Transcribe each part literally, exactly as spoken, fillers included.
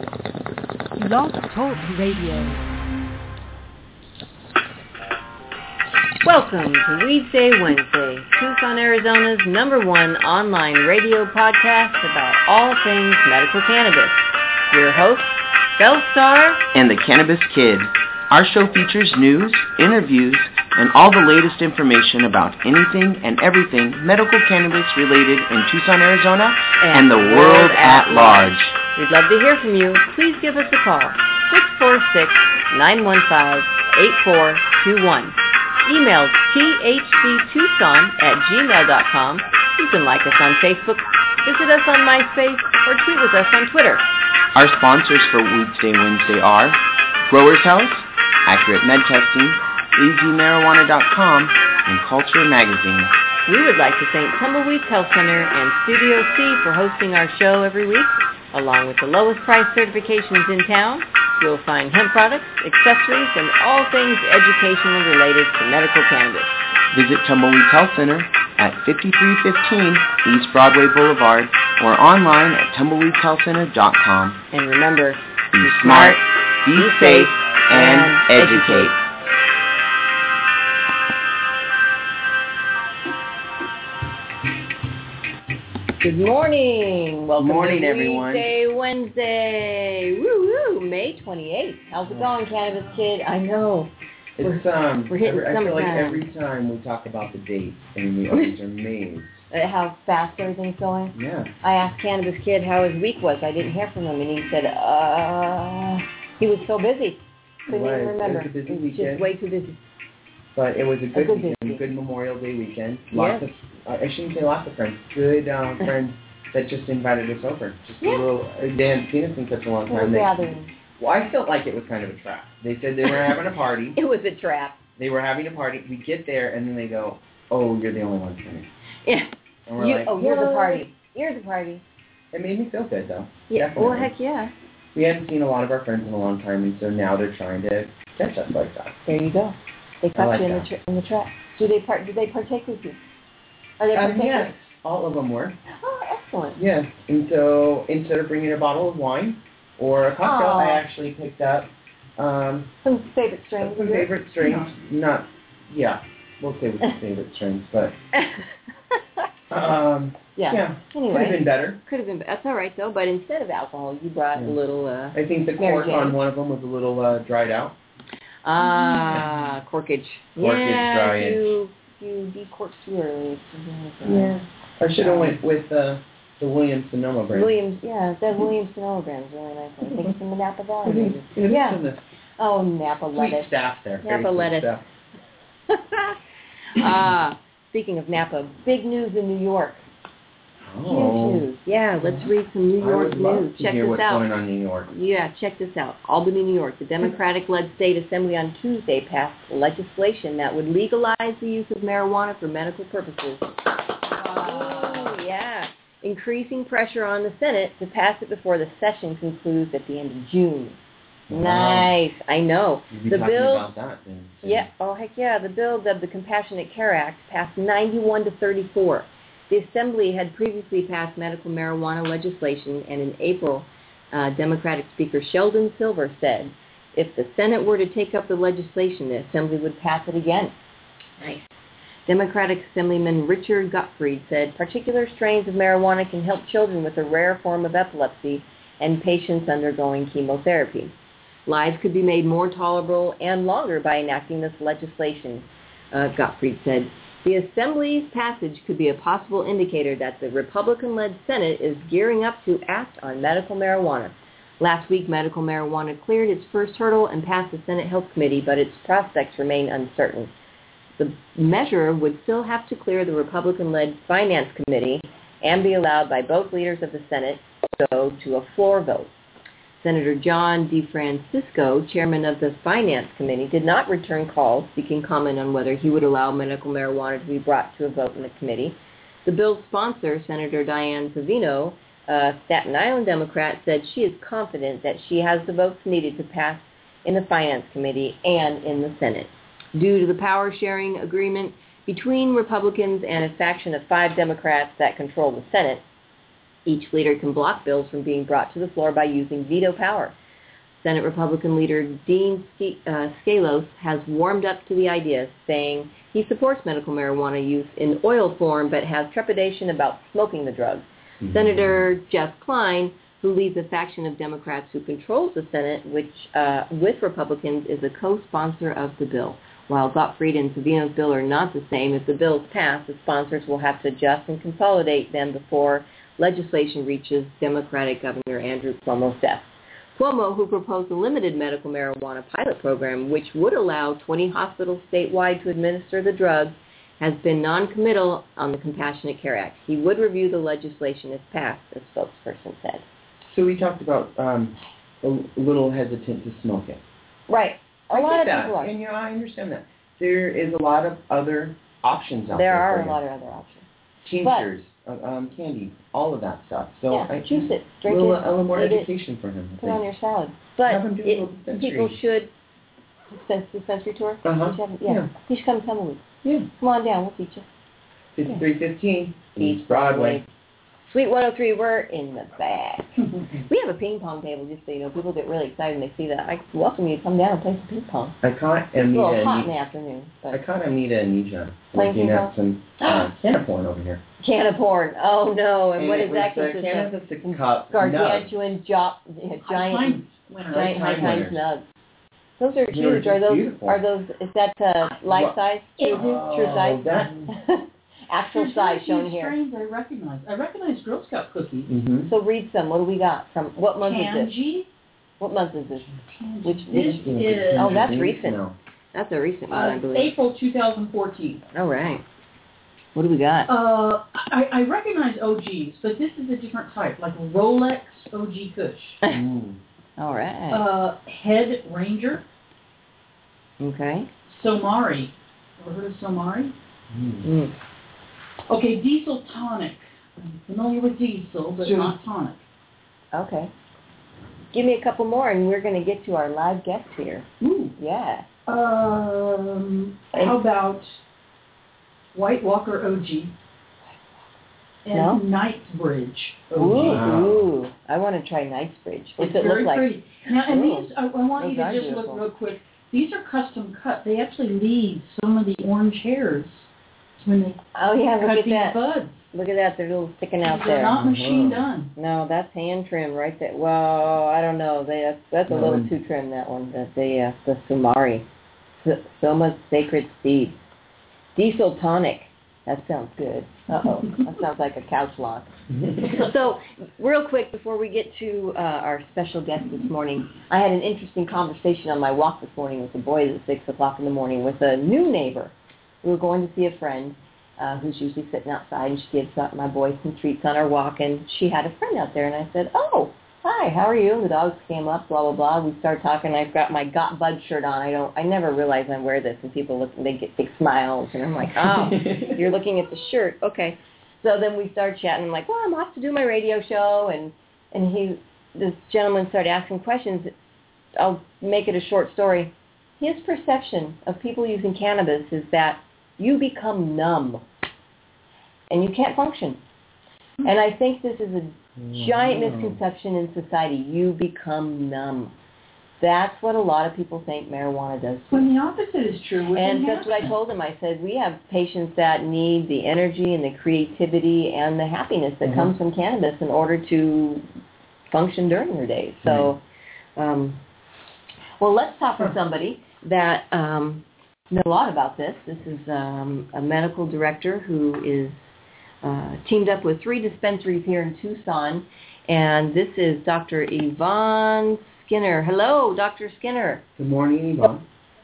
Blog Talk Radio. Welcome to Weedsday Wednesday, Tucson, Arizona's number one online radio podcast about all things medical cannabis. Your hosts, Bellstar and the Cannabis Kid. Our show features news, interviews, and all the latest information about anything and everything medical cannabis related in Tucson, Arizona, and, and the world at large. We'd love to hear from you. Please give us a call, six four six, nine one five, eight four two one. Email t h c tucson at gmail dot com. You can like us on Facebook, visit us on MySpace, or tweet with us on Twitter. Our sponsors for Weedsday Wednesday are Growers House, Accurate Med Testing, A Z marijuana dot com, and Culture Magazine. We would like to thank Tumbleweeds Health Center and Studio C for hosting our show every week. Along with the lowest price certifications in town, you'll find hemp products, accessories, and all things educational related to medical cannabis. Visit Tumbleweeds Health Center at fifty-three fifteen East Broadway Boulevard or online at tumbleweeds health center dot com. And remember, be, be smart, be, be safe, and, and educate. educate. Good morning. Welcome Good morning, to everyone. Weedsday Wednesday. Woo woo, May twenty-eighth. How's it going, Cannabis Kid? I know. It's we're, um. We're hitting every, I feel like summertime. every time we talk about the date, and we always are amazed at how fast everything's going. Yeah. I asked Cannabis Kid how his week was. I didn't hear from him, and he said, uh, he was so busy. Couldn't it was, even remember. It was a busy it was weekend. Just way too busy. But it was a good, a good weekend, busy. good Memorial Day weekend. Lots yes. of, uh, I shouldn't say lots of friends. Good um, friends that just invited us over. Just yeah. a little. They hadn't seen us in such a long time. They, gathering. Well, I felt like it was kind of a trap. They said they were having a party. It was a trap. They were having a party. We get there, and then they go, "Oh, you're the only one coming." Yeah. And we're you, like, oh, you're the party. You're the party. It made me feel good, though. Yeah. Definitely. Well, heck yeah. We hadn't seen a lot of our friends in a long time, and so now they're trying to catch us like that. There you go. They caught like you in that. the, tra- in the trap. Do they part? Do they partake with you? Are they Um, partaking? yes, all of them were. Oh, excellent. Yeah, and so instead of bringing a bottle of wine or a cocktail, Aww. I actually picked up um, some favorite strains. Some favorite strains. No. Not, yeah, we'll say with some favorite strains, but um, yeah. yeah, anyway, could have been better. Could have been. That's all right though. But instead of alcohol, you brought yeah. a little. Uh, I think the cork on one of them was a little uh, dried out. Ah, corkage. Corkage, yeah, dryage. you you decorked too early. Yeah. I should have went with uh, the Williams Sonoma brand. Williams, yeah, that Williams Sonoma brand is really nice. I think it's in the Napa Valley. It is, it is yeah. in the Oh, Napa sweet lettuce. staff there. Napa Very lettuce. Staff. Ah, speaking of Napa, big news in New York. Oh. Huge news. Yeah, let's read some New York I would love news. to Check hear this what's out. going on in New York. Yeah, check this out. Albany, New York. The Democratic-led state assembly on Tuesday passed legislation that would legalize the use of marijuana for medical purposes. Oh, yeah. Increasing pressure on the Senate to pass it before the session concludes at the end of June. Wow. Nice. I know. You'll be the talking bill, about that then. So. yeah. Oh, heck yeah. The bill dubbed the Compassionate Care Act passed ninety-one to thirty-four. The Assembly had previously passed medical marijuana legislation, and in April, uh, Democratic Speaker Sheldon Silver said, if the Senate were to take up the legislation, the Assembly would pass it again. Nice. Democratic Assemblyman Richard Gottfried said, particular strains of marijuana can help children with a rare form of epilepsy and patients undergoing chemotherapy. Lives could be made more tolerable and longer by enacting this legislation, uh, Gottfried said. The Assembly's passage could be a possible indicator that the Republican-led Senate is gearing up to act on medical marijuana. Last week, medical marijuana cleared its first hurdle and passed the Senate Health Committee, but its prospects remain uncertain. The measure would still have to clear the Republican-led Finance Committee and be allowed by both leaders of the Senate to go to a floor vote. Senator John DeFrancisco, chairman of the Finance Committee, did not return calls seeking comment on whether he would allow medical marijuana to be brought to a vote in the committee. The bill's sponsor, Senator Dianne Savino, a Staten Island Democrat, said she is confident that she has the votes needed to pass in the Finance Committee and in the Senate. Due to the power-sharing agreement between Republicans and a faction of five Democrats that control the Senate, Each leader can block bills from being brought to the floor by using veto power. Senate Republican leader Dean Skelos has warmed up to the idea, saying he supports medical marijuana use in oil form but has trepidation about smoking the drug. Mm-hmm. Senator Jeff Kline, who leads a faction of Democrats who controls the Senate, which uh, with Republicans is a co-sponsor of the bill. While Gottfried and Savino's bill are not the same, if the bill is passed, the sponsors will have to adjust and consolidate them before legislation reaches Democratic Governor Andrew Cuomo's desk. Cuomo, who proposed a limited medical marijuana pilot program, which would allow twenty hospitals statewide to administer the drug, has been non-committal on the Compassionate Care Act. He would review the legislation if passed, a spokesperson said. So we talked about um, a little hesitant to smoke it. Right. A I lot of that. people are. And, you know, I understand that. There is a lot of other options out there. There are a lot of other options. Tinctures, uh, um, candy, all of that stuff. So yeah, I, juice it, drink a little, it, a little more eat education it, for him. I put it on think. your salad. But Have him do a it, little dispensary. people should, dispense, dispensary tour? Uh-huh. You should, yeah. yeah. You should come to Tumbleweed. Yeah. Come on down, we'll teach you. fifty-three fifteen, East Broadway. Sweet one oh three, we're in the back. We have a ping pong table, just so you know. People get really excited when they see that. I welcome you to come down and play some ping pong. I caught It's a Amnita. little hot in the afternoon. But I caught Amnita and Nisha playing looking ping at some uh, can of porn over here. Can of porn. Oh, no. And, and what it is that? was a can of the cup. Gargantuan, jo- giant, giant high times nugs. Those are huge. Are those, beautiful. are those, is that uh, life size? True, oh, true size? That... Actual There's size very shown few here. strains I recognize. I recognize Girl Scout cookies. Mm-hmm. So read some. What do we got? From what month is this? Tangy. What month is this? Tangy. Which, This which is Oh, that's recent. No. That's a recent one, I uh, believe. April two thousand fourteen. All right. What do we got? Uh, I, I recognize O Gs, but this is a different type, like Rolex O G Kush. Mm. All right. Uh, Head Ranger. Okay. Somari. Ever heard of Somari? Mm. Mm. Okay, Diesel Tonic. I'm familiar with Diesel, but Sure. not Tonic. Okay. Give me a couple more, and we're going to get to our live guest here. Ooh. Yeah. Um, how about White Walker O G and No? Knightsbridge O G? Ooh, Wow. ooh. I want to try Knightsbridge. What's It's it very look like? pretty. Now, and Ooh. these, I, I want you Those to are just beautiful. look real quick. These are custom cut. They actually leave some of the orange hairs when they Oh, yeah, cut look at these that. buds. Look at that. They're little sticking out They're there. not machine Uh-huh. done. No, that's hand trim right there. Well, I don't know. They, that's that's a No, little and- too trim, that one. That the uh, the Sumari. S- Soma's Sacred Seed. Diesel Tonic. That sounds good. Uh-oh. That sounds like a couch lock. So, real quick, before we get to uh, our special guest this morning, I had an interesting conversation on my walk this morning with the boys at six o'clock in the morning with a new neighbor. We were going to see a friend uh, who's usually sitting outside, and she gives uh, my boys some treats on our walk, and she had a friend out there, and I said, oh, hi, how are you? The dogs came up, blah, blah, blah. We started talking. I've got my Got Bud shirt on. I don't. I never realize I wear this, and people look, they get big smiles, and I'm like, oh, you're looking at the shirt. Okay. So then we started chatting. I'm like, well, I'm off to do my radio show, and and he, this gentleman started asking questions. I'll make it a short story. His perception of people using cannabis is that you become numb, and you can't function. And I think this is a giant misconception in society. You become numb. That's what a lot of people think marijuana does. When the opposite is true. What And can that's what I happen? told him. I said, we have patients that need the energy and the creativity and the happiness that Mhm. comes from cannabis in order to function during their day. So, um, well, let's talk to somebody that um, knows a lot about this. This is um, a medical director who is uh, teamed up with three dispensaries here in Tucson, and this is Doctor Yvonne Skinner. Hello, Doctor Skinner. Good morning, Yvonne.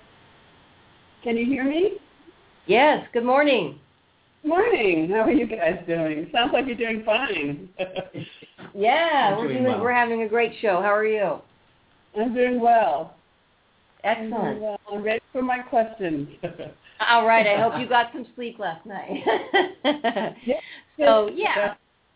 Can you hear me? Yes, good morning. Morning. How are you guys doing? Sounds like you're doing fine. Yeah, We're we're doing doing, well. we're having a great show. How are you? I'm doing well. I'm doing Excellent. well. I'm ready for my questions. All right, I hope you got some sleep last night. Yes. So, yeah,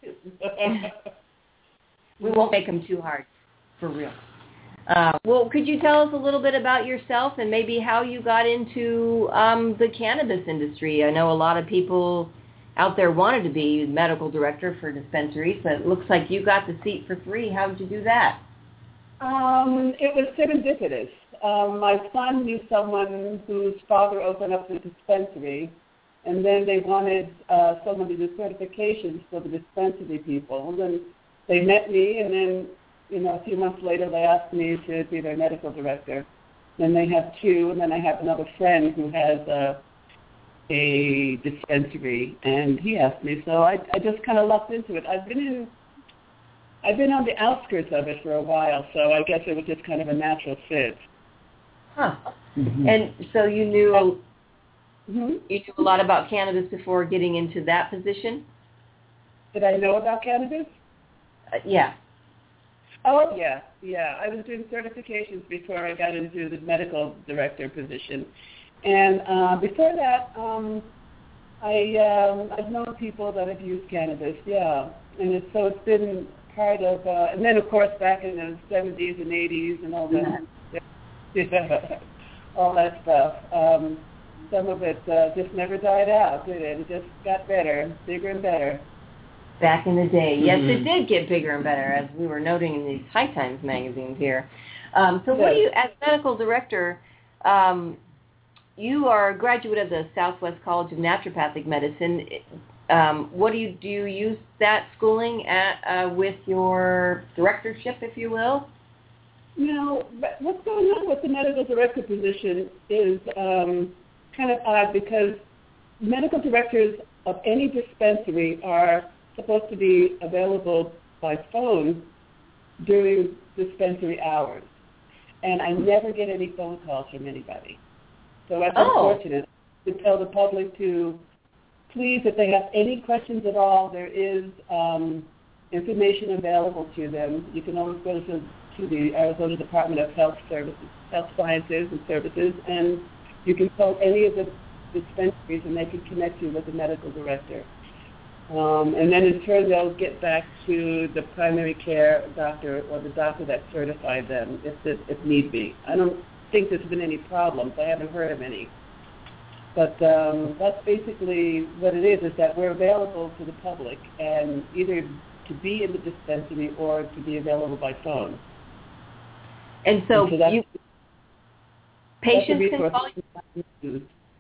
we won't make them too hard, for real. Uh, well, could you tell us a little bit about yourself and maybe how you got into um, the cannabis industry? I know a lot of people out there wanted to be medical director for dispensaries, but it looks like you got the seat for three. How did you do that? Um, it was serendipitous. Um, my son knew someone whose father opened up the dispensary, and then they wanted uh, someone to do certifications for the dispensary people. And then they met me, and then, you know, a few months later they asked me to be their medical director. Then they have two, and then I have another friend who has a, a dispensary, and he asked me. So I, I just kind of lucked into it. I've been in, I've been on the outskirts of it for a while, so I guess it was just kind of a natural fit. Huh. Mm-hmm. And so you knew, mm-hmm. you knew a lot about cannabis before getting into that position? Did I know about cannabis? Uh, yeah. Oh, yeah, yeah. I was doing certifications before I got into the medical director position. And uh, before that, um, I, um, I've known people that have used cannabis, yeah. And it's, so it's been part of, uh, and then, of course, back in the seventies and eighties and all that, yeah, all that stuff. Um, some of it uh, just never died out, did it? It just got better, bigger and better. Back in the day. Yes, mm-hmm. it did get bigger and better, as we were noting in these High Times magazines here. Um, so what do you, as medical director, um, you are a graduate of the Southwest College of Naturopathic Medicine. Um, what do you, do you use that schooling at, uh, with your directorship, if you will? You know, what's going on with the medical director position is um, kind of odd because medical directors of any dispensary are supposed to be available by phone during dispensary hours. And I never get any phone calls from anybody. So I'm oh. unfortunate to tell the public to please, if they have any questions at all, there is um, information available to them. You can always go to, to the Arizona Department of Health Services, Health Sciences and Services, and you can call any of the dispensaries and they can connect you with the medical director. Um, and then in turn, they'll get back to the primary care doctor or the doctor that certified them if, it, if need be. I don't think there's been any problems. I haven't heard of any. But um, that's basically what it is, is that we're available to the public and either to be in the dispensary or to be available by phone. And so, and so you, patients can call you?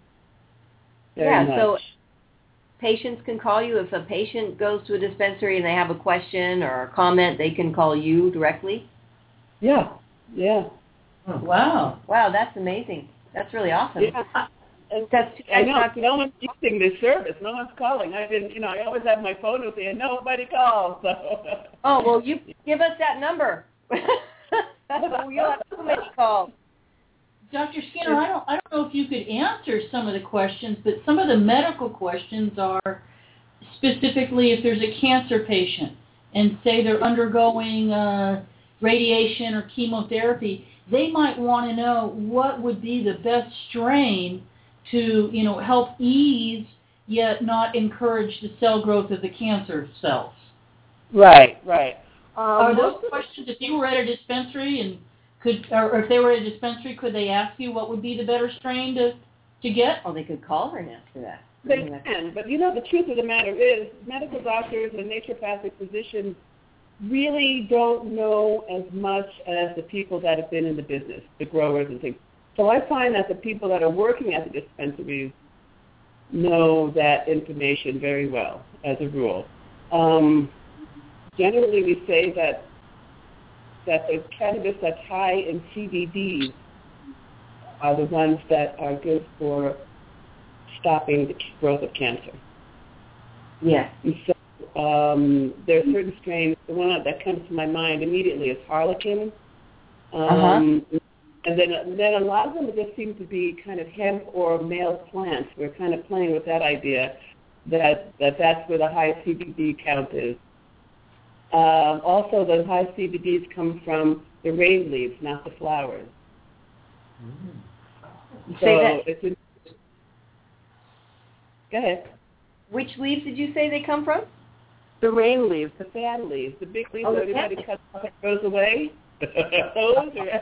Yeah, much. so patients can call you. If a patient goes to a dispensary and they have a question or a comment, they can call you directly? Yeah, yeah. Oh, wow. Wow, that's amazing. That's really awesome. Yeah. And that's, I know, no one's using this service. No one's calling. I didn't, you know, I always have my phone with me and nobody calls. So. Oh, well, you give us that number. You'll have too many calls. Doctor Skinner, I don't, I don't know if you could answer some of the questions, but some of the medical questions are specifically if there's a cancer patient and say they're undergoing uh, radiation or chemotherapy, they might want to know what would be the best strain to, you know, help ease yet not encourage the cell growth of the cancer cells. Right, right. Um, are those questions, if you were at a dispensary and could, or if they were at a dispensary, could they ask you what would be the better strain to, to get? Oh, they could call her and ask her that. They can, but you know, the truth of the matter is medical doctors and naturopathic physicians really don't know as much as the people that have been in the business, the growers and things. So I find that the people that are working at the dispensaries know that information very well, as a rule. Um, generally, we say that that the cannabis that's high in C B Ds are the ones that are good for stopping the growth of cancer. Yes. And so um, there are certain strains. The one that comes to my mind immediately is Harlequin. Um, uh-huh. And then, then a lot of them just seem to be kind of hemp or male plants. We're kind of playing with that idea that, that that's where the high C B D count is. Um, also, the high C B Ds come from the rain leaves, not the flowers. Mm. So say that. It's in, go ahead. Which leaves did you say they come from? The rain leaves, the fan leaves, the big leaves oh, that everybody cuts off and goes away. those are,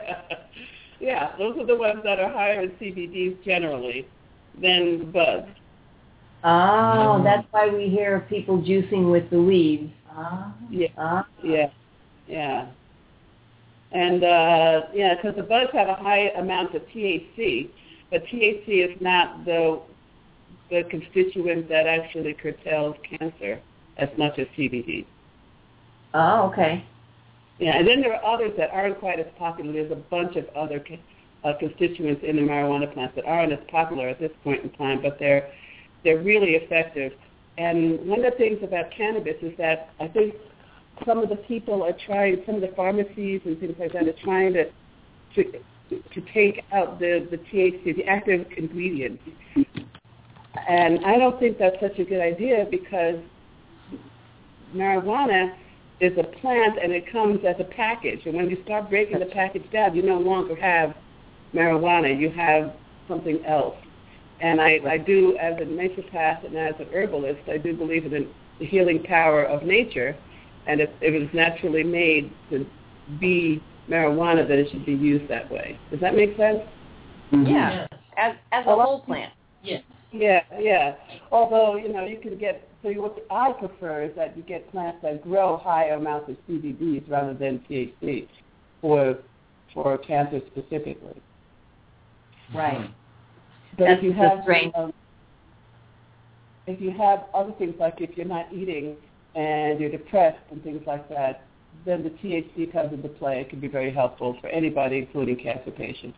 yeah, those are the ones that are higher in C B Ds generally than the buds. Oh, that's why we hear of people juicing with the leaves. Ah. Yeah, Ah. yeah, yeah. And, uh, yeah, because the buds have a high amount of T H C, but T H C is not the the constituent that actually curtails cancer as much as C B D. Oh, okay. Yeah, and then there are others that aren't quite as popular. There's a bunch of other uh, constituents in the marijuana plants that aren't as popular at this point in time, but they're they're really effective. And one of the things about cannabis is that I think some of the people are trying, some of the pharmacies and things like that are trying to to, to take out the, the T H C, the active ingredients. And I don't think that's such a good idea because marijuana is a plant and it comes as a package. And when you start breaking the package down, you no longer have marijuana. You have something else. And I, I do, as a naturopath and as an herbalist, I do believe in the healing power of nature. And if, if it was naturally made to be marijuana, then it should be used that way. Does that make sense? Mm-hmm. Yeah, as as a whole plant. Yes. Yeah, yeah. Although, you know, you can get, so what I prefer is that you get plants that grow high amounts of C B Ds rather than T H C for for cancer specifically. Right. But That's if you have strange. Um, if you have other things like if you're not eating and you're depressed and things like that, then the T H C comes into play. It can be very helpful for anybody, including cancer patients.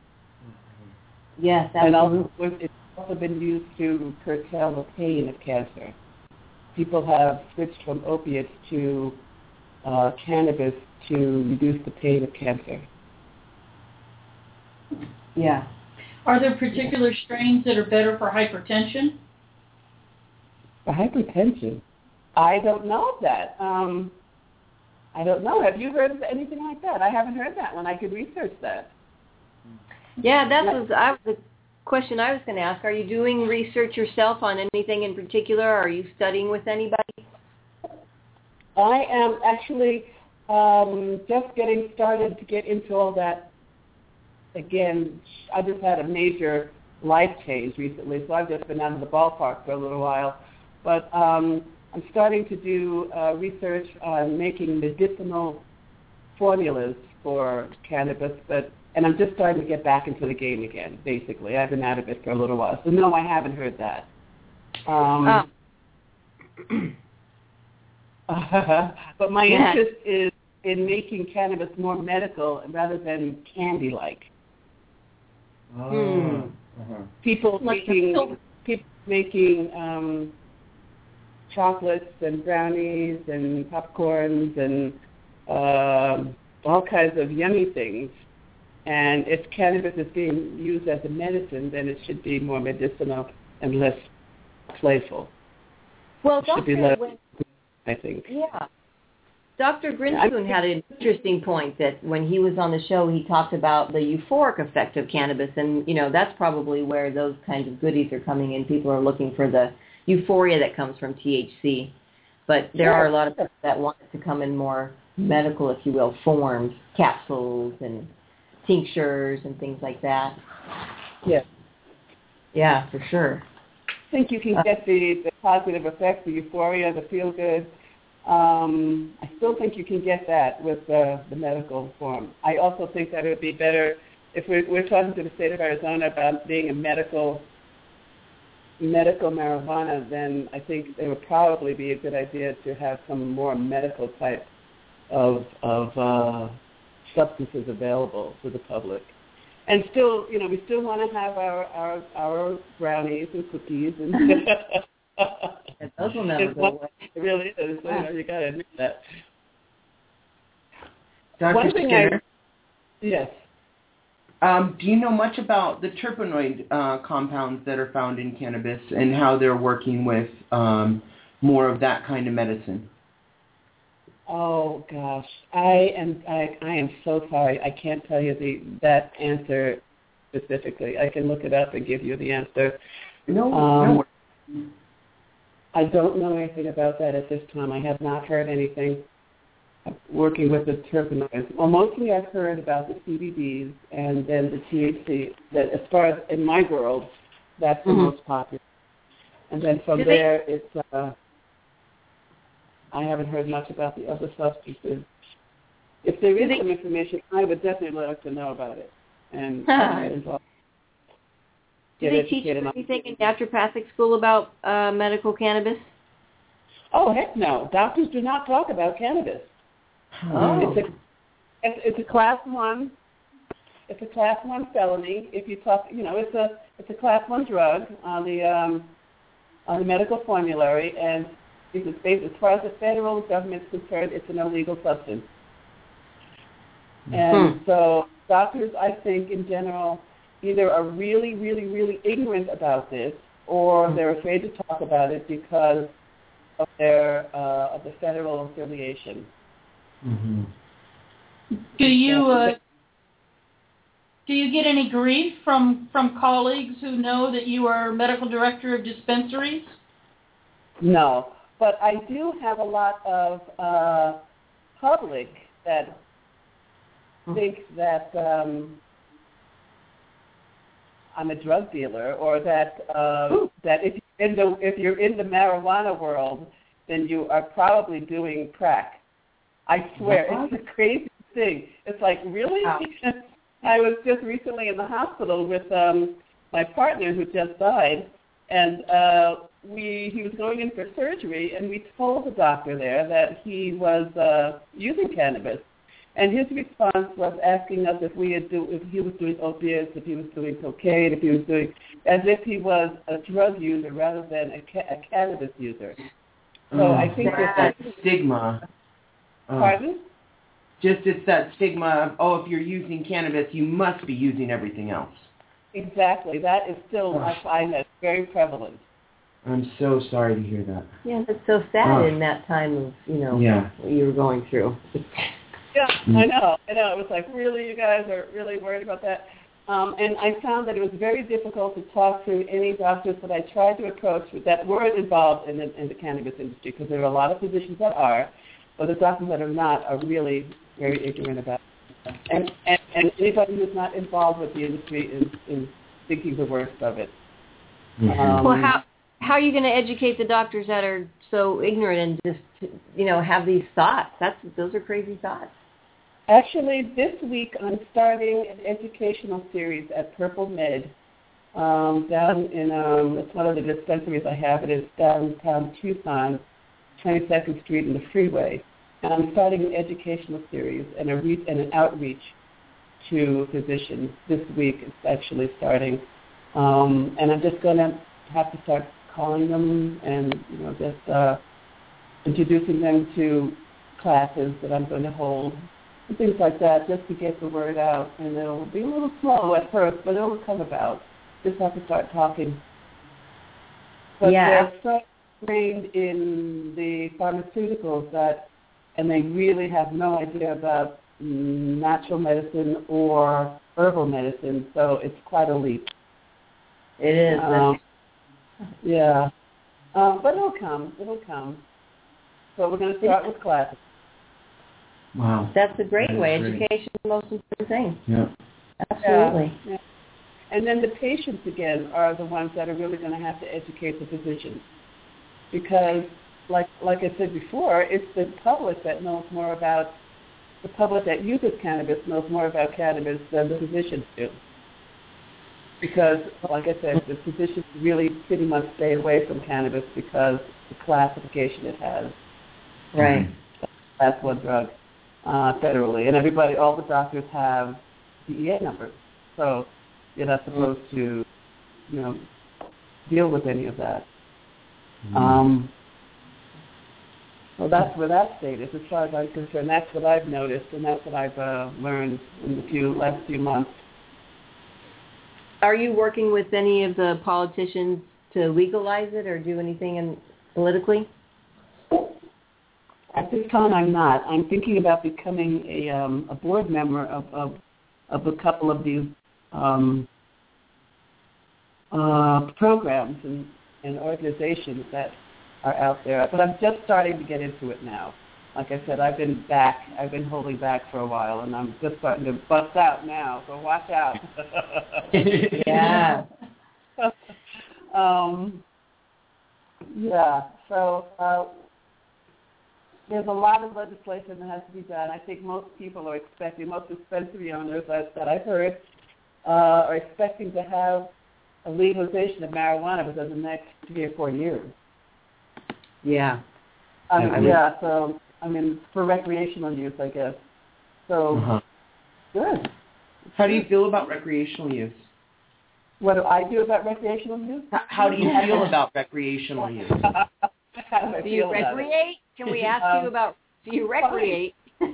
Yes, and absolutely. also, it's also been used to curtail the pain of cancer. People have switched from opiates to uh, cannabis to reduce the pain of cancer. Yeah. Are there particular strains that are better for hypertension? For hypertension? I don't know that. Um, I don't know. Have you heard of anything like that? I haven't heard that one. I could research that. Yeah, that was I, the question I was going to ask. Are you doing research yourself on anything in particular? Are you studying with anybody? I am actually um, just getting started to get into all that. Again, I just had a major life change recently, so I've just been out of the ballpark for a little while. But um, I'm starting to do uh, research on making medicinal formulas for cannabis, but and I'm just starting to get back into the game again, basically. I've been out of it for a little while. So, no, I haven't heard that. Um, oh. But my yeah. interest is in making cannabis more medical rather than candy-like. Oh. Hmm. Uh-huh. People making, people making um, chocolates and brownies and popcorns and uh, all kinds of yummy things. And if cannabis is being used as a medicine, then it should be more medicinal and less playful. Well, it should Doctor be less, when, I think. Yeah. Doctor Grinspoon had an interesting point that when he was on the show, he talked about the euphoric effect of cannabis. And, you know, that's probably where those kinds of goodies are coming in. People are looking for the euphoria that comes from T H C. But there Sure. are a lot of people that want it to come in more medical, if you will, forms, capsules and tinctures and things like that. Yes. Yeah, for sure. I think you can get the, the positive effects, the euphoria, the feel-good. Um, I still think you can get that with uh, the medical form. I also think that it would be better if we're, we're talking to the state of Arizona about being a medical medical marijuana, then I think it would probably be a good idea to have some more medical type of of uh, substances available to the public. And still, you know, we still want to have our, our, our brownies and cookies. And those will never go away. It really is. You know, you got to admit that. Doctor One thing Skinner, I, yes. Um, do you know much about the terpenoid uh, compounds that are found in cannabis and how they're working with um, more of that kind of medicine? Oh gosh, I am I, I am so sorry. I can't tell you the that answer specifically. I can look it up and give you the answer. No, um, no. I don't know anything about that at this time. I have not heard anything working with the terpenoids. Well, mostly I've heard about the C B Ds and then the T H C. That as far as in my world, that's the mm-hmm. most popular. And then from Do there, they... it's, uh, I haven't heard much about the other substances. If there is they... some information, I would definitely like to know about it. And get involved. Do they teach you anything in naturopathic school about uh, medical cannabis? Oh, heck no. Doctors do not talk about cannabis. Oh. It's a, it's a class one. It's a class one felony. If you talk, you know, it's a it's a class one drug on the um, on the medical formulary, and it's based, as far as the federal government is concerned, it's an illegal substance. And hmm. so doctors, I think, in general, either are really, really, really ignorant about this, or they're afraid to talk about it because of their uh, of the federal affiliation. Mm-hmm. Do you uh, do you get any grief from, from colleagues who know that you are medical director of dispensaries? No, but I do have a lot of uh, public that think that um, I'm a drug dealer, or that uh, that if you're in the if you're in the marijuana world, then you are probably doing crack. I swear, it's the craziest thing. It's like, really? Wow. I was just recently in the hospital with um, my partner who just died, and uh, we he was going in for surgery, and we told the doctor there that he was uh, using cannabis. And his response was asking us if we had do if he was doing opiates, if he was doing cocaine, if he was doing, as if he was a drug user rather than a, ca- a cannabis user. So oh, I think that, that that stigma. Oh. Pardon? Just it's that stigma of, oh, if you're using cannabis, you must be using everything else. Exactly. That is still, oh. I find that very prevalent. I'm so sorry to hear that. Yeah, that's so sad oh. in that time of, you know, yeah. what you were going through. Yeah, I know. I know. It was like, really, you guys are really worried about that? Um, and I found that it was very difficult to talk to any doctors that I tried to approach that weren't involved in the, in the cannabis industry, because there are a lot of physicians that are, but the doctors that are not are really very ignorant about it. And, and, and anybody who's not involved with the industry is, is thinking the worst of it. Mm-hmm. Um, well, how how are you going to educate the doctors that are so ignorant and just, you know, have these thoughts? That's those are crazy thoughts. Actually, this week I'm starting an educational series at Purple Med um, down in, um, it's one of the dispensaries I have. It is downtown Tucson, twenty-second Street and the freeway. And I'm starting an educational series and, a re- and an outreach to physicians. This week it's actually starting. Um, and I'm just going to have to start calling them and, you know, just uh, introducing them to classes that I'm going to hold. Things like that, just to get the word out. And it'll be a little slow at first, but it'll come about. Just have to start talking. But yeah. they're so trained in the pharmaceuticals that, and they really have no idea about natural medicine or herbal medicine, so it's quite a leap. It is. Um, yeah. Um, but it'll come. It'll come. So we're going to start with classes. Wow. That's a great that way. Great. Education is the most important thing. Yeah. Absolutely. Yeah. Yeah. And then the patients, again, are the ones that are really going to have to educate the physicians. Because, like like I said before, it's the public that knows more about, the public that uses cannabis knows more about cannabis than the physicians do. Because, like I said, the physicians really pretty much stay away from cannabis because the classification it has. Right. Class one drug. Uh, federally, and everybody, all the doctors have D E A numbers, so you're not supposed to, you know, deal with any of that. Mm-hmm. Um, so that's where that state is, as far as I'm concerned. That's what I've noticed, and that's what I've uh, learned in the few last few months. Are you working with any of the politicians to legalize it or do anything in, politically? At this time, I'm not. I'm thinking about becoming a um, a board member of, of of a couple of these um, uh, programs and, and organizations that are out there. But I'm just starting to get into it now. Like I said, I've been back. I've been holding back for a while, and I'm just starting to bust out now. So watch out. Yeah. um, yeah, so uh, there's a lot of legislation that has to be done. I think most people are expecting, most dispensary owners that, that I've heard uh, are expecting to have a legalization of marijuana within the next three or four years. Yeah. Um, I yeah, so, I mean, for recreational use, I guess. So, Uh-huh. good. How do you feel about recreational use? What do I do about recreational use? H- How do you feel about recreational use? How do I Do you feel about it? recreate? Can we ask Um, you about, do you recreate?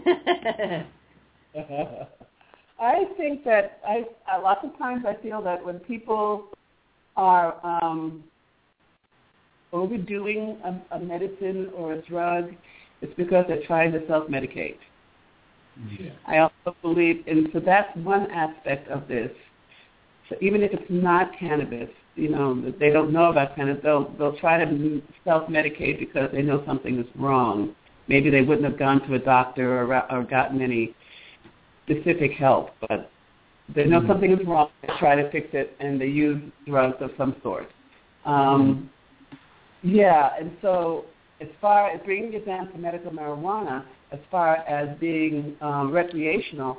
I think that I uh, lots of times I feel that when people are um, overdoing a, a medicine or a drug, it's because they're trying to self-medicate. Yeah. I also believe, and so that's one aspect of this. So even if it's not cannabis, you know, they don't know about cannabis, they'll they'll try to self-medicate because they know something is wrong. Maybe they wouldn't have gone to a doctor or, or gotten any specific help, but they know mm-hmm. something is wrong, they try to fix it, and they use drugs of some sort. Um, mm-hmm. Yeah, and so as far as bringing it down to medical marijuana, as far as being um, recreational,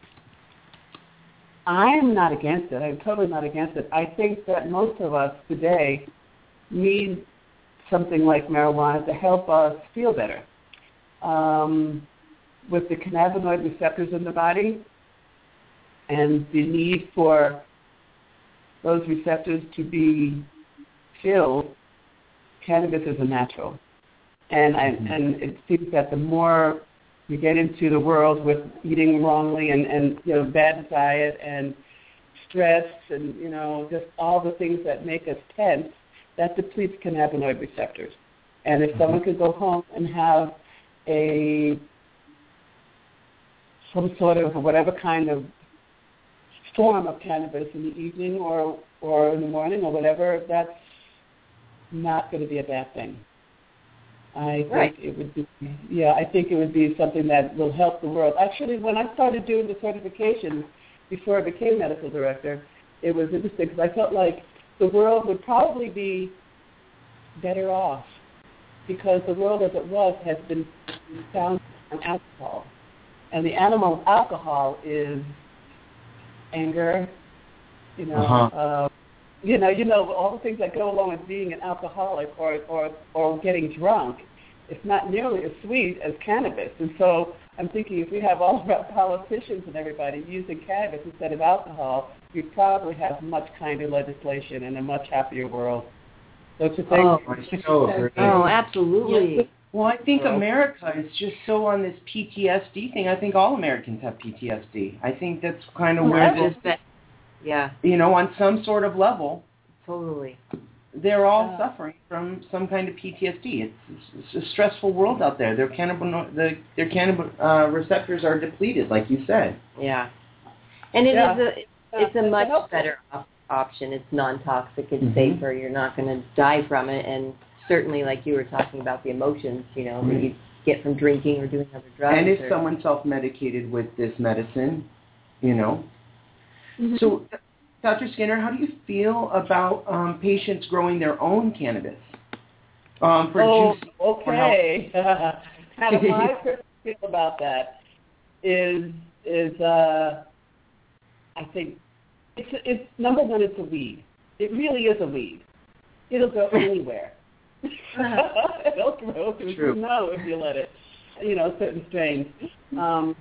I'm not against it. I'm totally not against it. I think that most of us today need something like marijuana to help us feel better. Um, with the cannabinoid receptors in the body and the need for those receptors to be filled, cannabis is a natural. And I, and it seems that the more you get into the world with eating wrongly and, and you know, bad diet and stress and, you know, just all the things that make us tense, that depletes cannabinoid receptors. And if someone could go home and have a some sort of whatever kind of form of cannabis in the evening or, or in the morning or whatever, that's not going to be a bad thing. I right. think it would be, yeah, I think it would be something that will help the world. Actually, when I started doing the certification before I became medical director, it was interesting because I felt like the world would probably be better off because the world as it was has been found on alcohol. And the animal of alcohol is anger, you know, uh-huh. uh, you know, you know, all the things that go along with being an alcoholic or, or, or getting drunk. It's not nearly as sweet as cannabis. And so I'm thinking if we have all of our politicians and everybody using cannabis instead of alcohol, we'd probably have much kinder legislation and a much happier world. Don't you think? Oh, I so agree. Oh, absolutely. Yeah. Well, I think America is just so on this P T S D thing. I think all Americans have P T S D. I think that's kind of oh, where this, this, yeah, you know, on some sort of level, totally. They're all yeah. suffering from some kind of P T S D. It's, it's a stressful world out there. Their cannabino- the, their cannabis uh, receptors are depleted, like you said. Yeah, and it yeah. is a it's a much better op- option. It's non-toxic. It's mm-hmm. safer. You're not going to die from it, and certainly, like you were talking about, the emotions, you know, mm-hmm. that you get from drinking or doing other drugs. And if or, someone's self-medicated with this medicine, you know. Mm-hmm. So, Doctor Skinner, how do you feel about um, patients growing their own cannabis? Um, for oh, juice okay. How do I personally feel about that is, is uh, I think, it's, it's number one, it's a weed. It really is a weed. It'll go anywhere. It'll grow through the snow if you let it, you know, certain strains. Um,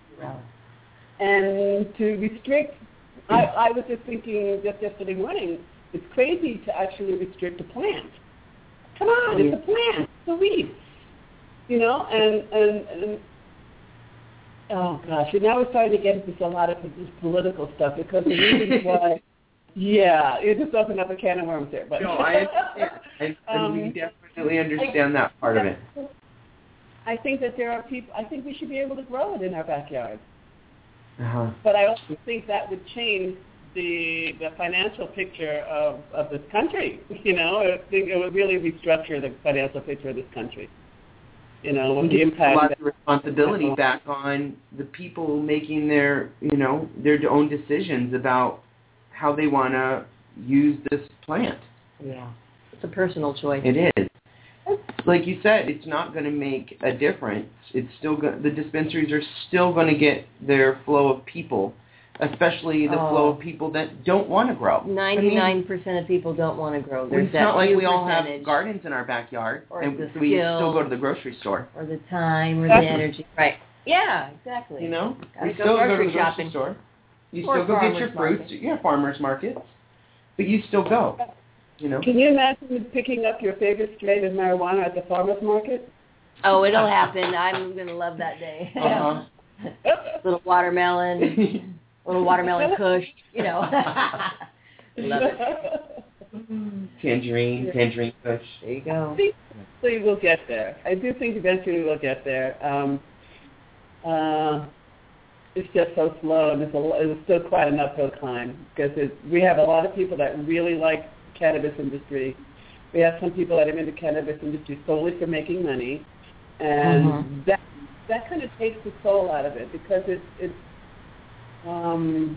and to restrict, I, I was just thinking just yesterday morning, it's crazy to actually restrict a plant. Come on, it's a plant, it's a weed. You know, and, and, and oh gosh, and now we're starting to get into a lot of this political stuff because the reasons why, yeah, it just opened up a can of worms there. But no, I understand. I, um, we definitely understand I, that part of it. I think that there are people, I think we should be able to grow it in our backyard. Uh-huh. But I also think that would change the the financial picture of, of this country. You know, I think it would really restructure the financial picture of this country. You know, with the impact. A lot of responsibility back on the people making their, you know, their own decisions about how they want to use this plant. Yeah. It's a personal choice. It is. Like you said, it's not going to make a difference. It's still go- the dispensaries are still going to get their flow of people, especially the oh. flow of people that don't want to grow. ninety-nine percent I mean, of people don't want to grow. There's it's not like we all have gardens in our backyard, or and the so we skill, still go to the grocery store. Or the time, or the energy. Right. Yeah, exactly. You know, Gotta we go still go to the grocery shopping. store. You or still go get your fruits. market. Yeah, farmers markets. But you still go. You know? Can you imagine picking up your favorite strain of marijuana at the farmer's market? Oh, it'll happen. I'm going to love that day. Uh-huh. Little watermelon, little watermelon kush, you know. Love it. Tangerine, tangerine kush. There you go. Eventually we'll get there. I do think eventually we'll get there. Um, uh, it's just so slow, and it's, a, it's still quite an uphill climb because it, we have a lot of people that really like cannabis industry. We have some people that are in the cannabis industry solely for making money, and mm-hmm. that that kind of takes the soul out of it because it's it's um,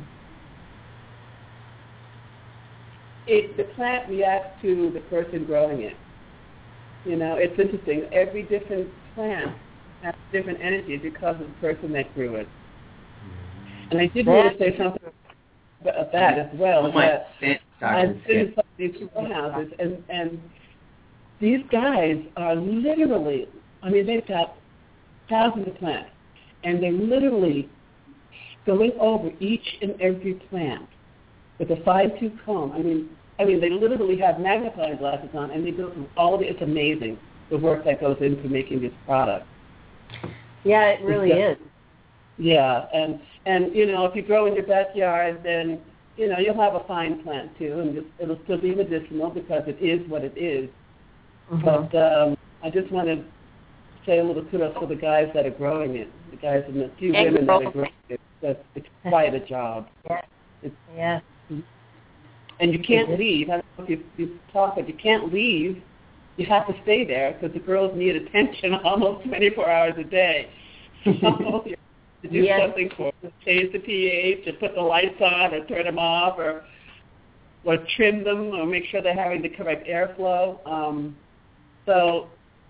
it the plant reacts to the person growing it. You know, it's interesting. Every different plant has different energy because of the person that grew it. And I did want to say something about that as well. Oh my that I've been in some of these greenhouses, and, and these guys are literally, I mean, they've got thousands of plants, and they're literally going over each and every plant with a fine-tooth comb. I mean, I mean, they literally have magnifying glasses on, and they go through all of it. It's amazing, the work that goes into making this product. Yeah, it really just, is. Yeah, and, and, you know, if you grow in your backyard, then, you know, you'll have a fine plant, too, and just, it'll still be medicinal because it is what it is. Mm-hmm. But um, I just want to say a little kudos to the guys that are growing it, the guys and the few and women that are growing it. That's, it's quite a job. Yes. It's, yes. And you can't leave. I don't know if you, you talk, but you can't leave. You have to stay there because the girls need attention almost twenty-four hours a day. So you have to do yes. something for them, change the pH, or put the lights on, or turn them off, or or trim them, or make sure they're having the correct airflow. Um, so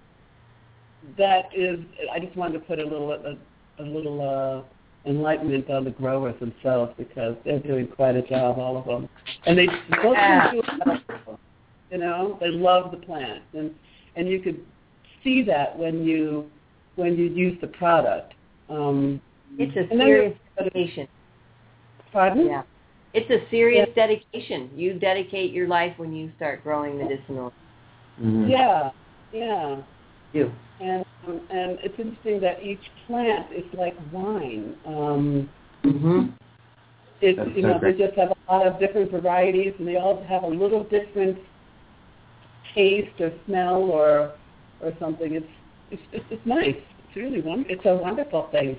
that is, I just wanted to put a little a, a little uh, enlightenment on the growers themselves because they're doing quite a job, all of them. And they both do it, you know, they love the plant, and and you could see that when you when you use the product. Um, it's a serious dedication. Pardon? Yeah, it's a serious yeah. dedication. You dedicate your life when you start growing medicinal. Mm-hmm. Yeah, yeah. You. And um, and it's interesting that each plant is like wine. Um, mm-hmm. It's That's you so know great. they just have a lot of different varieties, and they all have a little different taste or smell or or something. It's it's it's, it's nice. It's really wonderful. It's a wonderful thing.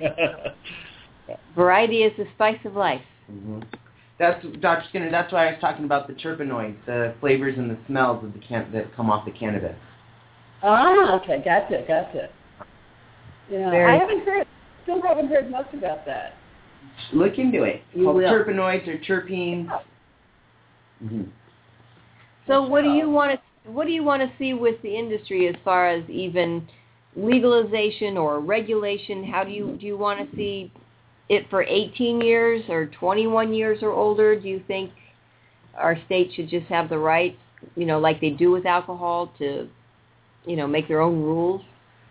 Variety is the spice of life. Mm-hmm. That's Doctor Skinner. That's why I was talking about the terpenoids, the flavors and the smells of the can- that come off the cannabis. Ah, okay, gotcha, gotcha. Yeah, Very I haven't heard, still haven't heard much about that. Look into it. You Called will. terpenoids or terpenes. Mm-hmm. So, what do you want to what do you want to see with the industry as far as even legalization or regulation? How do you do you want to see it for eighteen years or twenty-one years or older? Do you think our state should just have the right, you know, like they do with alcohol, to, you know, make their own rules?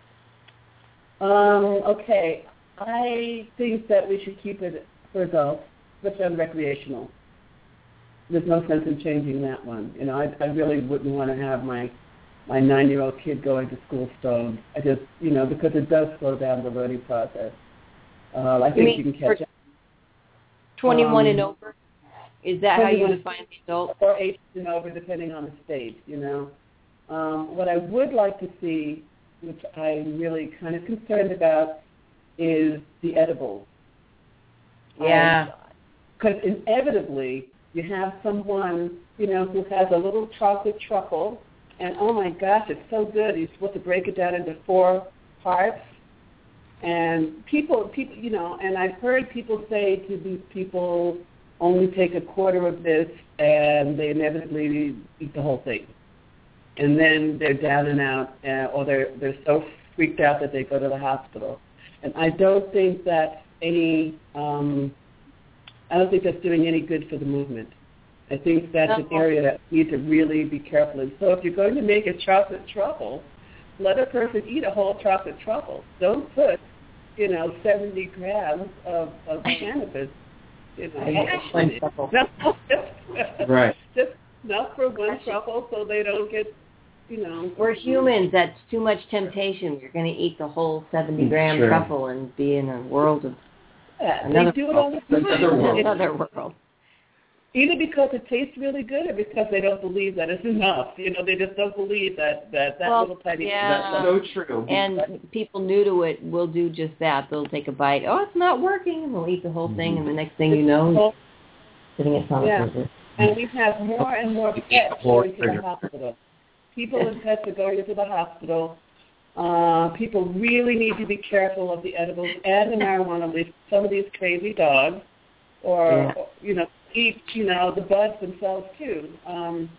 Um, okay. I think that we should keep it for adults, especially on recreational. There's no sense in changing that one. You know, I, I really wouldn't want to have my my nine-year-old kid going to school stoned. I just, you know, because it does slow down the learning process. Uh, I think you, you can catch up. twenty-one um, and over? Is that how you define the adult? Or eighteen and over, depending on the state, you know. Um, what I would like to see, which I'm really kind of concerned about, is the edibles. Yeah. Because inevitably, you have someone, you know, who has a little chocolate truffle, and oh my gosh, it's so good. You're supposed to break it down into four parts. And people, people, you know, and I've heard people say to these people, only take a quarter of this, and they inevitably eat the whole thing. and then they're down and out, uh, or they're they're so freaked out that they go to the hospital. And I don't think that's any, um, I don't think that's doing any good for the movement. I think that's an area that we need to really be careful in. So if you're going to make a chocolate truffle, let a person eat a whole chocolate truffle. Don't put, you know, seventy grams of, of cannabis, you know, one truffle. Right. Just enough for one truffle so they don't get, you know. We're humans. That's too much temptation. You're going to eat the whole seventy-gram Sure. truffle and be in a world of Yeah, another they do it all the time. Another world. Another world. Either because it tastes really good or because they don't believe that it's enough. You know, they just don't believe that that, that Well, little tiny... yeah. That's so true. And people new to it will do just that. They'll take a bite. Oh, it's not working. And they'll eat the whole thing. And the next thing you know, sitting at Sonic Yeah. Burger. And we have more and more pets going to the hospital. People and pets are going to the hospital. Uh, people really need to be careful of the edibles and the marijuana leaf. Some of these crazy dogs, or, Yeah. you know, eat, you know, the buds themselves too. Um,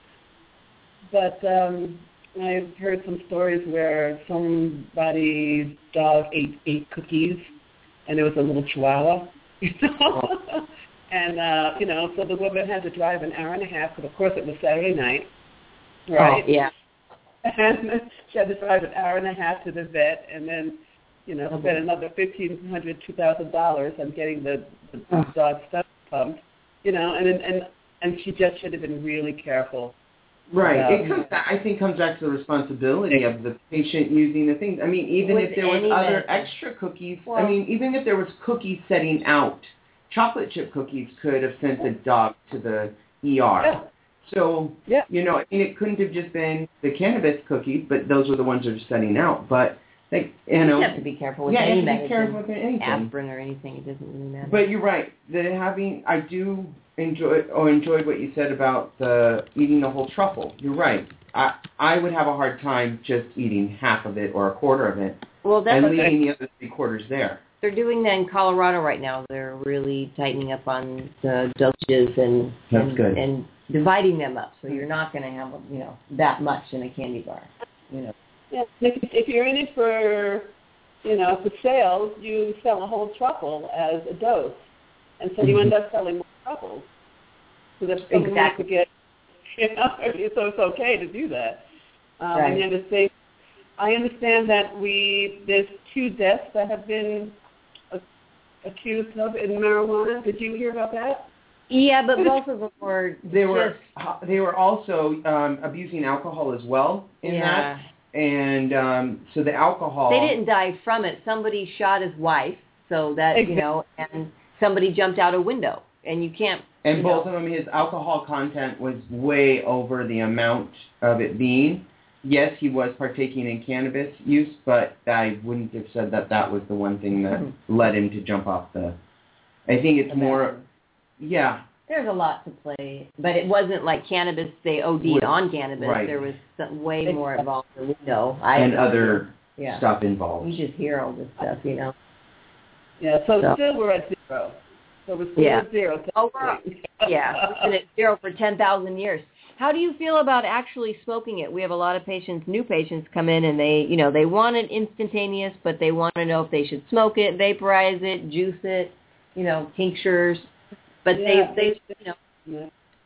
but um, I've heard some stories where somebody's dog ate eight cookies, and it was a little chihuahua, you know. And, uh, you know, so the woman had to drive an hour and a half, because of course it was Saturday night, right? Oh, yeah. And she had to drive an hour and a half to the vet, and then, you know, spend another fifteen hundred dollars, two thousand dollars on getting the, the Oh. dog's stomach pumped, you know, and and and she just should have been really careful. Right. Um, It comes back, I think comes back to the responsibility of the patient using the things. I mean, even With if there was any other medicine. extra cookies, I Well- mean, even if there was cookies setting out, chocolate chip cookies could have sent the dog to the E R. Yeah. So, Yeah. you know, I mean, it couldn't have just been the cannabis cookies, but those were the ones that are setting out. But, like, you know. You have to be careful with yeah, any you have to be medicine. careful with anything. Aspirin or anything. It doesn't really matter. But you're right. The having, I do enjoy or enjoyed what you said about the eating the whole truffle. You're right. I I would have a hard time just eating half of it or a quarter of it well, that's and what leaving the other three quarters there. they're doing that in Colorado right now. They're really tightening up on the dosages and That's and, good. and dividing them up, so you're not going to have you know that much in a candy bar. You know. Yeah. If, if you're in it for, you know, for sales, you sell a whole truffle as a dose, and so you Mhm. end up selling more truffles. So that someone Exactly. wants to get, you know, so it's okay to do that. Um, Right. And then to say, I understand that we there's two deaths that have been uh, accused of in marijuana. Did you hear about that? Yeah, but both of them were They were just they were also um, abusing alcohol as well in yeah. that, and um, so the alcohol. They didn't die from it. Somebody shot his wife, so that you know, and somebody jumped out a window, and you can't. And you both know, of them, his alcohol content was way over the amount of it being. Yes, he was partaking in cannabis use, but I wouldn't have said that that was the one thing that Mm-hmm. led him to jump off the. I think it's more, yeah. There's a lot to play, but it wasn't like cannabis. They O D'd on cannabis. Right. There was some, way more involved than we know. I And other yeah. stuff involved. You just hear all this stuff, you know. Yeah. So, So. still we're at zero. So we're still Yeah. at zero. Oh, we're yeah, we've been at zero for ten thousand years. How do you feel about actually smoking it? We have a lot of patients, new patients come in and they, you know, they want it instantaneous, but they want to know if they should smoke it, vaporize it, juice it, you know, tinctures. But Yeah. they, they, you know. Yeah.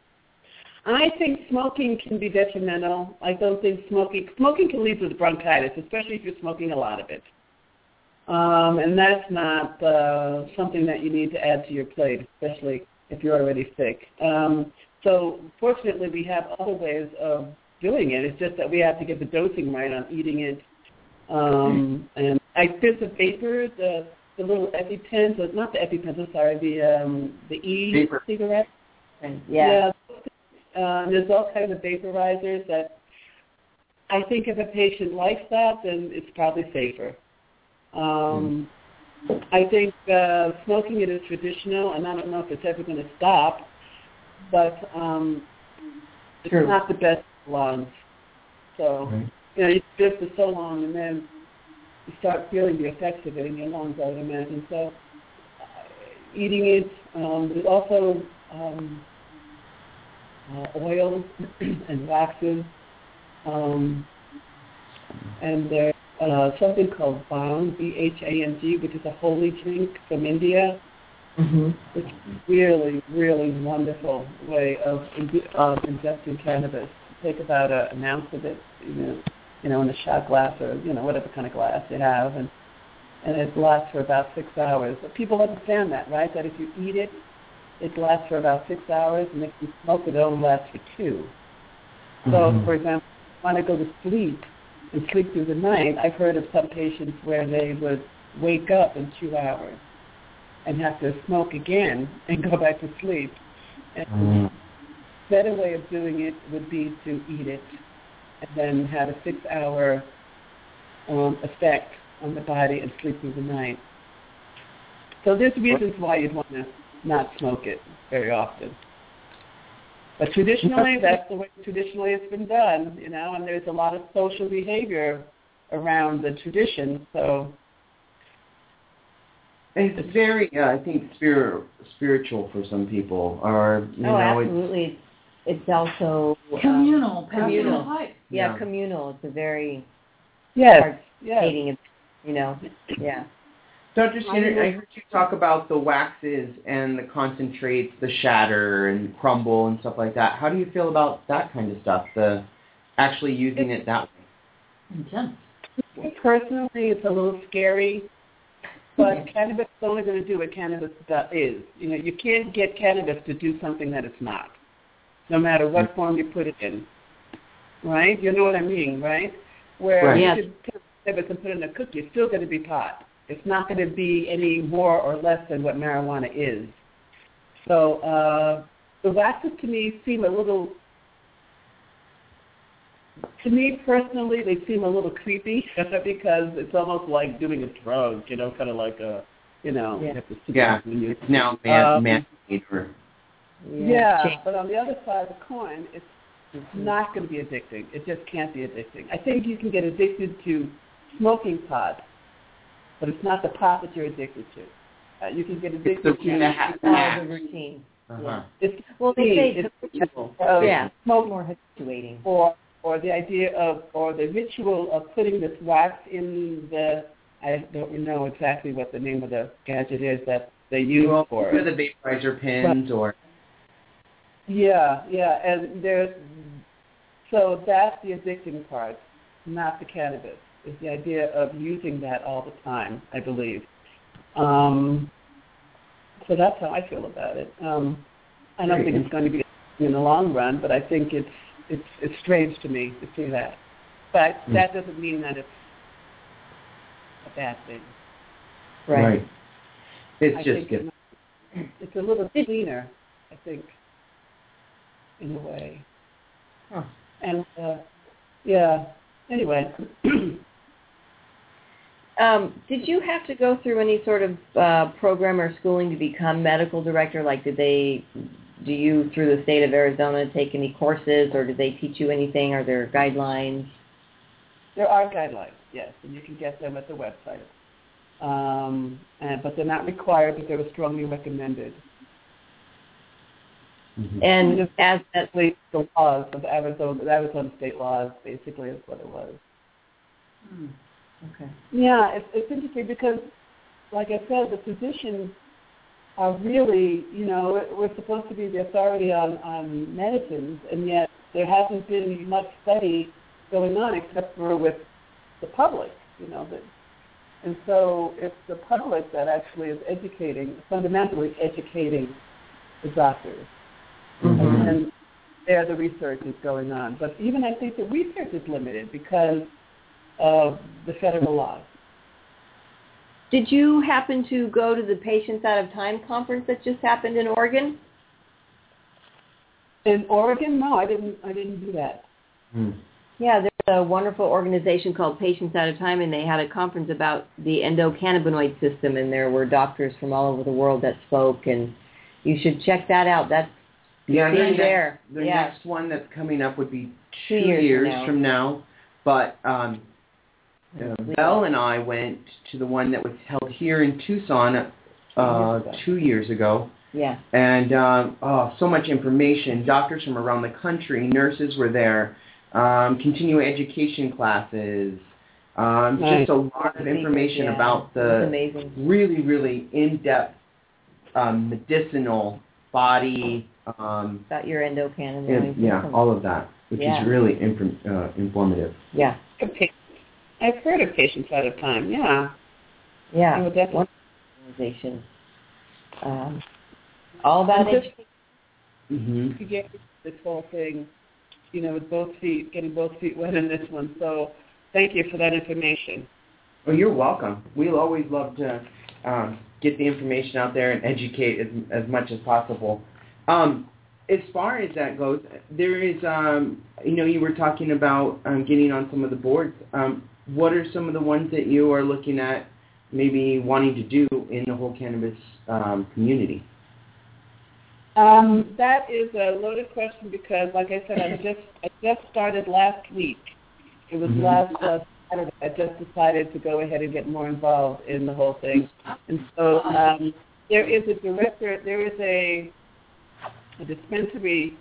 I think smoking can be detrimental. I don't think smoking smoking can lead to bronchitis, especially if you're smoking a lot of it. Um, and that's not uh, something that you need to add to your plate, especially if you're already sick. Um, so fortunately, we have other ways of doing it. It's just that we have to get the dosing right on eating it. Um, and I there's a vapor, the the little EpiPens, or not the EpiPens, I'm sorry, the um, the e-cigarette. Yeah. Yeah. Uh, there's all kinds of vaporizers that I think if a patient likes that, then it's probably safer. Um, I think uh, smoking it is traditional, and I don't know if it's ever going to stop, but um, it's True. not the best for lungs. So, Right. you know, you do it for so long, and then you start feeling the effects of it in your lungs, I would imagine. So, uh, eating it, um, there's also um, uh, oils and waxes Um, and there's uh, something called Bhang, B H A N G, which is a holy drink from India. Mm-hmm. It's really, really wonderful way of, of ingesting cannabis. Take about a, an ounce of it, you know, you know, in a shot glass or, you know, whatever kind of glass you have, and and it lasts for about six hours. But people understand that, right? That if you eat it, it lasts for about six hours, and if you smoke it, it only lasts for two. So, mm-hmm. for example, if you want to go to sleep and sleep through the night, I've heard of some patients where they would wake up in two hours and have to smoke again and go back to sleep. And mm-hmm. a better way of doing it would be to eat it and then have a six-hour um, effect on the body and sleep through the night. So there's reasons why you'd want to not smoke it very often. But traditionally, that's the way traditionally it's been done, you know, and there's a lot of social behavior around the tradition, so... It's very, uh, I think, spirit, spiritual for some people. Or, you oh, know, absolutely. It's, it's also... Communal. Um, communal. communal. Yeah, yeah, communal. It's a very... Yes, yes. Hating, you know, yeah. Doctor Skinner, I heard you talk about the waxes and the concentrates, the shatter and crumble and stuff like that. How do you feel about that kind of stuff, the actually using it that way? Intense. Personally, it's a little scary, but cannabis is only going to do what cannabis is. You know, you can't get cannabis to do something that it's not, no matter what form you put it in, right? You know what I mean, right? Where right. you yes. could take cannabis and put it in a cookie, it's still going to be pot. It's not going to be any more or less than what marijuana is. So uh, the waxes to me seem a little, to me personally, they seem a little creepy because it's almost like doing a drug, you know, kind of like a, you know, yeah, you have to yeah. it's now man, um, man or yeah, yeah, but on the other side of the coin, it's mm-hmm. not going to be addicting. It just can't be addicting. I think you can get addicted to smoking pot, but it's not the pot that you're addicted to. Uh, you can get addicted it's the, to the, ha- uh, the routine. Uh-huh. Yeah. It's, well, they say it's it's ritual. uh, yeah, smoke more habituating. Or, or the idea of, or the ritual of putting this wax in the, I don't know exactly what the name of the gadget is that they use well, for it. it. The vaporizer pins but, or... Yeah, yeah, and there's, so that's the addicting part, not the cannabis. Is the idea of using that all the time, I believe. Um, so that's how I feel about it. Um, I don't think it's going to be in the long run, but I think it's it's it's strange to me to see that. But mm. that doesn't mean that it's a bad thing. Right. right. It's I just good. It's, it's a little cleaner, I think, in a way. Huh. And uh, yeah. Anyway. Um, did you have to go through any sort of uh, program or schooling to become medical director? Like, did they, do you, through the state of Arizona, take any courses, or did they teach you anything? Are there guidelines? There are guidelines, yes, and you can get them at the website. Um, and, but they're not required, but they were strongly recommended. Mm-hmm. And as that, the laws of Arizona, the Arizona state laws, basically, is what it was. Mm. Okay. Yeah, it's, it's interesting because, like I said, the physicians are really, you know, we're supposed to be the authority on, on medicines, and yet there hasn't been much study going on except for with the public, you know. The, and so it's the public that actually is educating, fundamentally educating the doctors. Mm-hmm. And, and there the research is going on. But even I think the research is limited because of the federal laws. Did you happen to go to the Patients Out of Time conference that just happened in Oregon? In Oregon? No, I didn't. I didn't do that. Hmm. Yeah, there's a wonderful organization called Patients Out of Time, and they had a conference about the endocannabinoid system, and there were doctors from all over the world that spoke, and you should check that out. That's yeah, the next, there. The yeah. next one that's coming up would be two, two years, years from, from now, but um, uh, Belle and I went to the one that was held here in Tucson uh, two years ago. Yeah. And um, oh, so much information. Doctors from around the country, nurses were there. um, continuing education classes, um, Nice. just a lot of information Yeah, about it's the amazing. really, really in-depth um, medicinal body, um, About your endocannabinoid and, yeah, system. all of that, which Yeah. is really inf- uh, informative. Yeah, I've heard of Patients Out of Time. Yeah. yeah. I would definitely. One organization. Um, all about Just- education. Mm-hmm. to get this whole thing, you know, with both feet, getting both feet wet in this one. So thank you for that information. Well, you're welcome. We'll always love to um, get the information out there and educate as, as much as possible. Um, as far as that goes, there is, um, you know, you were talking about um, getting on some of the boards. Um, what are some of the ones that you are looking at maybe wanting to do in the whole cannabis um, community? Um, that is a loaded question because, like I said, I just I just started last week. It was Mhm. last uh, Saturday. I just decided to go ahead and get more involved in the whole thing. And so um, there is a director. There is a a dispensary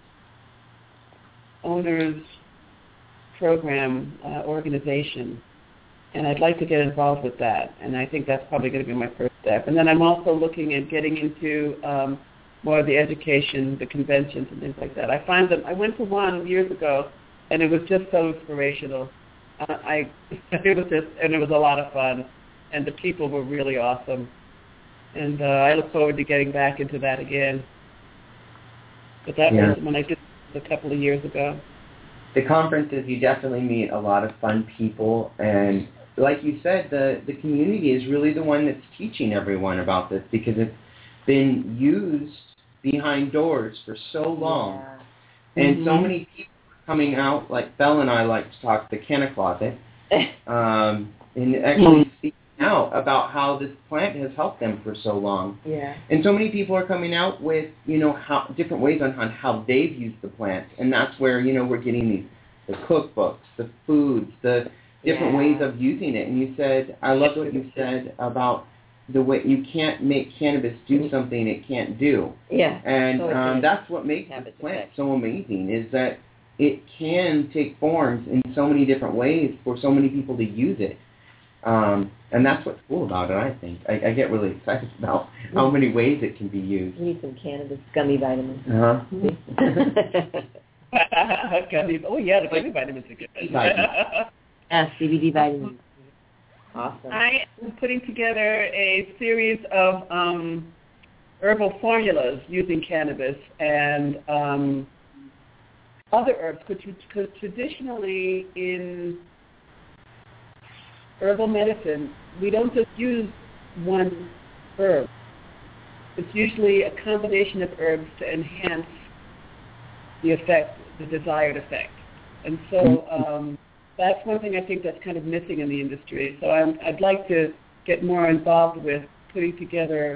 owners program uh, organization, and I'd like to get involved with that. And I think that's probably going to be my first step. And then I'm also looking at getting into um, more of the education, the conventions and things like that. I find that I went to one years ago, and it was just so inspirational. Uh, I it was just, and it was a lot of fun, and the people were really awesome. And uh, I look forward to getting back into that again. But that Yeah. was when I did it a couple of years ago. The conferences, you definitely meet a lot of fun people, and like you said, the, the community is really the one that's teaching everyone about this because it's been used behind doors for so long. Yeah. And Mhm. so many people are coming out, like Belle and I like to talk, the Canna Closet, um, and actually speaking out about how this plant has helped them for so long. Yeah. And so many people are coming out with, you know, how different ways on, on how they've used the plant. And that's where, you know, we're getting these, the cookbooks, the foods, the different Yeah. ways of using it. And you said, I love what you said about the way you can't make cannabis do something it can't do. Yeah. And So it um, can that's what makes have this its plant effect. so amazing is that it can take forms in so many different ways for so many people to use it. Um, and that's what's cool about it, I think. I, I get really excited about how many ways it can be used. You need some cannabis gummy vitamins. Uh-huh. Gummy, oh yeah, the gummy vitamins are good. Vitamins. Yeah, C B D vitamins. Awesome. I am putting together a series of um, herbal formulas using cannabis and um, other herbs, because traditionally in herbal medicine, we don't just use one herb. It's usually a combination of herbs to enhance the effect, the desired effect. And so um, that's one thing I think that's kind of missing in the industry. So I'm, I'd like to get more involved with putting together,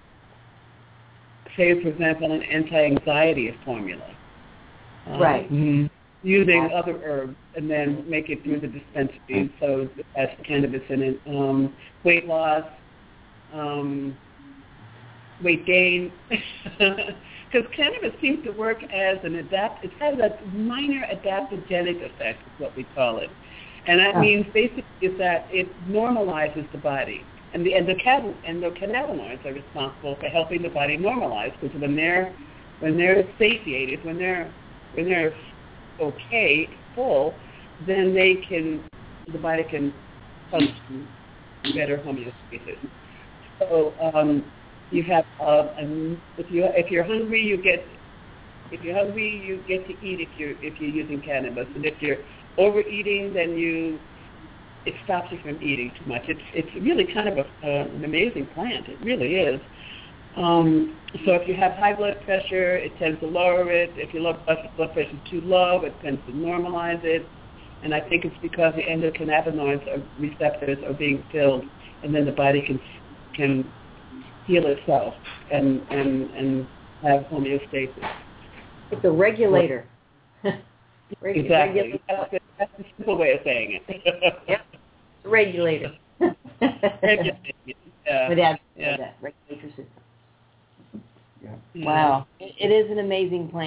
say, for example, an anti-anxiety formula. Um, Right. Using other herbs and then make it through the dispensary, so it has cannabis in it. Um, weight loss, um, weight gain, because cannabis seems to work as an adapt. It has a minor adaptogenic effect, is what we call it, and that Oh. means basically is that it normalizes the body, and the endocannabinoids endocannabinoids are responsible for helping the body normalize. Because when they're when they're satiated, when they're when they're okay, full, then they can, the body can function better homeostasis. So um, you have, uh, um, if you if you're hungry, you get, if you're hungry, you get to eat if you're if you're using cannabis, and if you're overeating, then you, it stops you from eating too much. It's it's really kind of a, uh, an amazing plant. It really is. Um, so if you have high blood pressure, it tends to lower it. If your blood blood pressure is too low, it tends to normalize it. And I think it's because the endocannabinoids are, receptors are being filled, and then the body can can heal itself and and, and have homeostasis. It's a regulator. Regu- Exactly. regulator. That's the, that's the simple way of saying it. Yep. Regulator. Regulator. Yeah. With that, Yeah. that regulator system. Yeah. Wow. It, it is an amazing plant.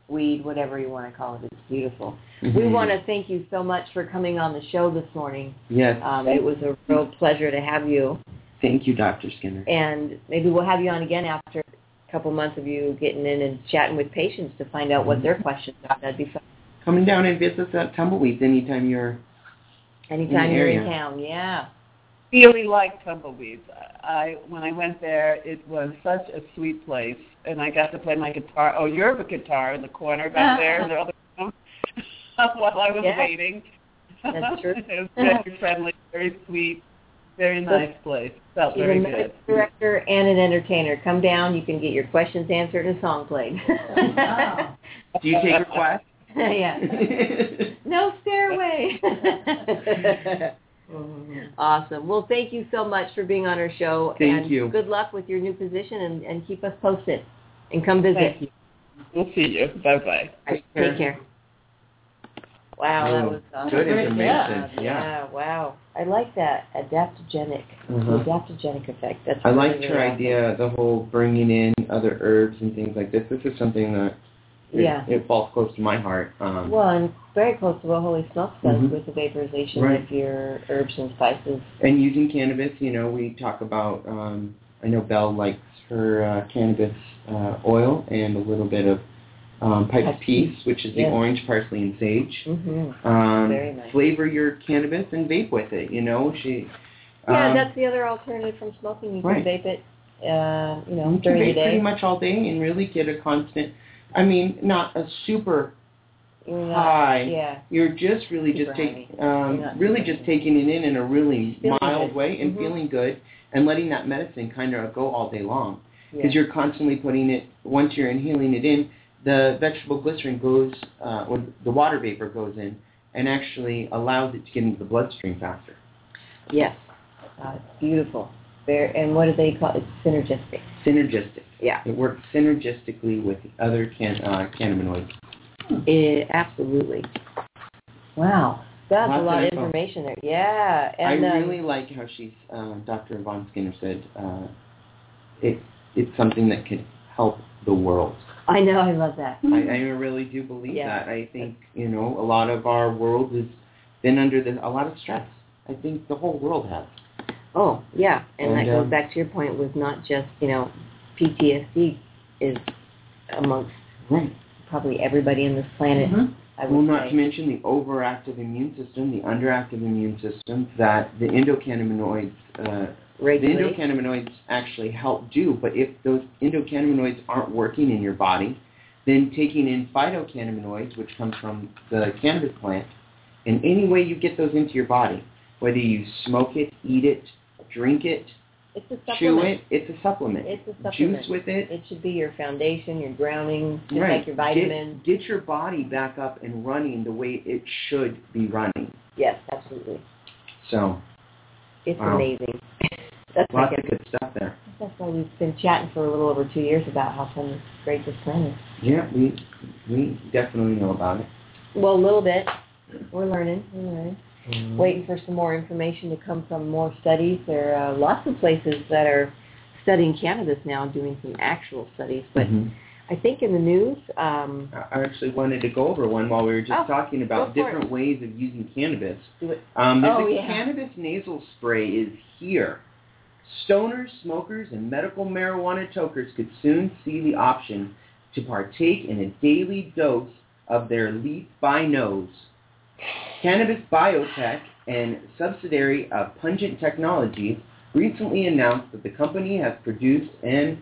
weed, whatever you want to call it. It's beautiful. Mm-hmm. We want to thank you so much for coming on the show this morning. Yes. Um, it was a real pleasure to have you. Thank you, Doctor Skinner. And maybe we'll have you on again after a couple months of you getting in and chatting with patients to find out what their questions are. That'd be fun. Coming down and visit us at Tumbleweeds anytime you're anytime in you're in town, yeah. Really like Tumbleweeds. I when I went there, it was such a sweet place, and I got to play my guitar. Oh, your guitar in the corner back there in the other room while I was yes. waiting. That's true. It was very friendly, very sweet, very nice place. Felt She's very a good. medical director and an entertainer. Come down, you can get your questions answered and a song played. Wow. Do you take requests? Yeah. No stairway. Awesome. Well, thank you so much for being on our show. Thank and you. Good luck with your new position, and, and keep us posted. And come visit. Thank you. We'll see you. Bye-bye. Right, take care. Wow, that was awesome. Good information. Yeah, yeah. yeah, wow. I like that adaptogenic, Uh-huh. the adaptogenic effect. That's I really, liked really her awesome. idea, the whole bringing in other herbs and things like this. This is something that it, Yeah. it falls close to my heart. Um, Well, and very close to what Holy Smoke does Mhm. with the vaporization Right. of your herbs and spices. and using cannabis, you know, we talk about, um, I know Belle likes her uh, cannabis uh, oil and a little bit of um, pipe Pipe of peace, which is yes. the orange, parsley, and sage. Mm-hmm. Um, Very nice. Flavor your cannabis and vape with it, you know. She. Yeah, um, that's the other alternative from smoking. You can right. vape it, uh, you know, You can during the vape day. pretty much all day and really get a constant, I mean, not a super You're not- high. Yeah. You're just really Super just taking, high. um, You're not really super just high. taking it in in a really Feeling mild good. way and Mhm. feeling good and letting that medicine kind of go all day long. Yeah. Because you're constantly putting it, once you're inhaling it in, the vegetable glycerin goes, uh, or the water vapor goes in and actually allows it to get into the bloodstream faster. Yes. Uh, it's beautiful. Very, and what do they call it? It's synergistic. Synergistic. Yeah. It works synergistically with the other can, uh, cannabinoids. It, absolutely. Wow. That's Lots a lot of of info. information there. Yeah. And, I um, really like how she's, uh, Doctor Von Skinner said, uh, it, it's something that could help the world. I know. I love that. I, I really do believe Yeah. that. I think, you know, a lot of our world has been under the, a lot of stress. I think the whole world has. Oh, yeah. And, And, that goes um, back to your point with not just, you know, P T S D is amongst Right. probably everybody on this planet, I would Well, not say. to mention the overactive immune system, the underactive immune system that the endocannabinoids, uh, the Regulate. endocannabinoids actually help do. But if those endocannabinoids aren't working in your body, then taking in phytocannabinoids, which comes from the cannabis plant, in any way you get those into your body, whether you smoke it, eat it, drink it, It's a supplement. chew it, it's a supplement. It's a supplement. Juice with it. It should be your foundation, your grounding, just right. like your vitamins. Get, get your body back up and running the way it should be running. Yes, absolutely. So, It's Wow. amazing. That's lots like of good stuff there. That's why we've been chatting for a little over two years about how fun great this plan is. Yeah, we we definitely know about it. Well, a little bit. We're learning. We're learning. Mm-hmm. Waiting for some more information to come from more studies. There are lots of places that are studying cannabis now, doing some actual studies. But Mhm. I think in the news, um, I actually wanted to go over one while we were just Oh, talking about go for different ways of using cannabis. do it. Um, there's Oh, a yeah. cannabis nasal spray is here. Stoners, smokers, and medical marijuana tokers could soon see the option to partake in a daily dose of their leaf by nose. Cannabis Biotech, and subsidiary of Pungent Technologies, recently announced that the company has produced an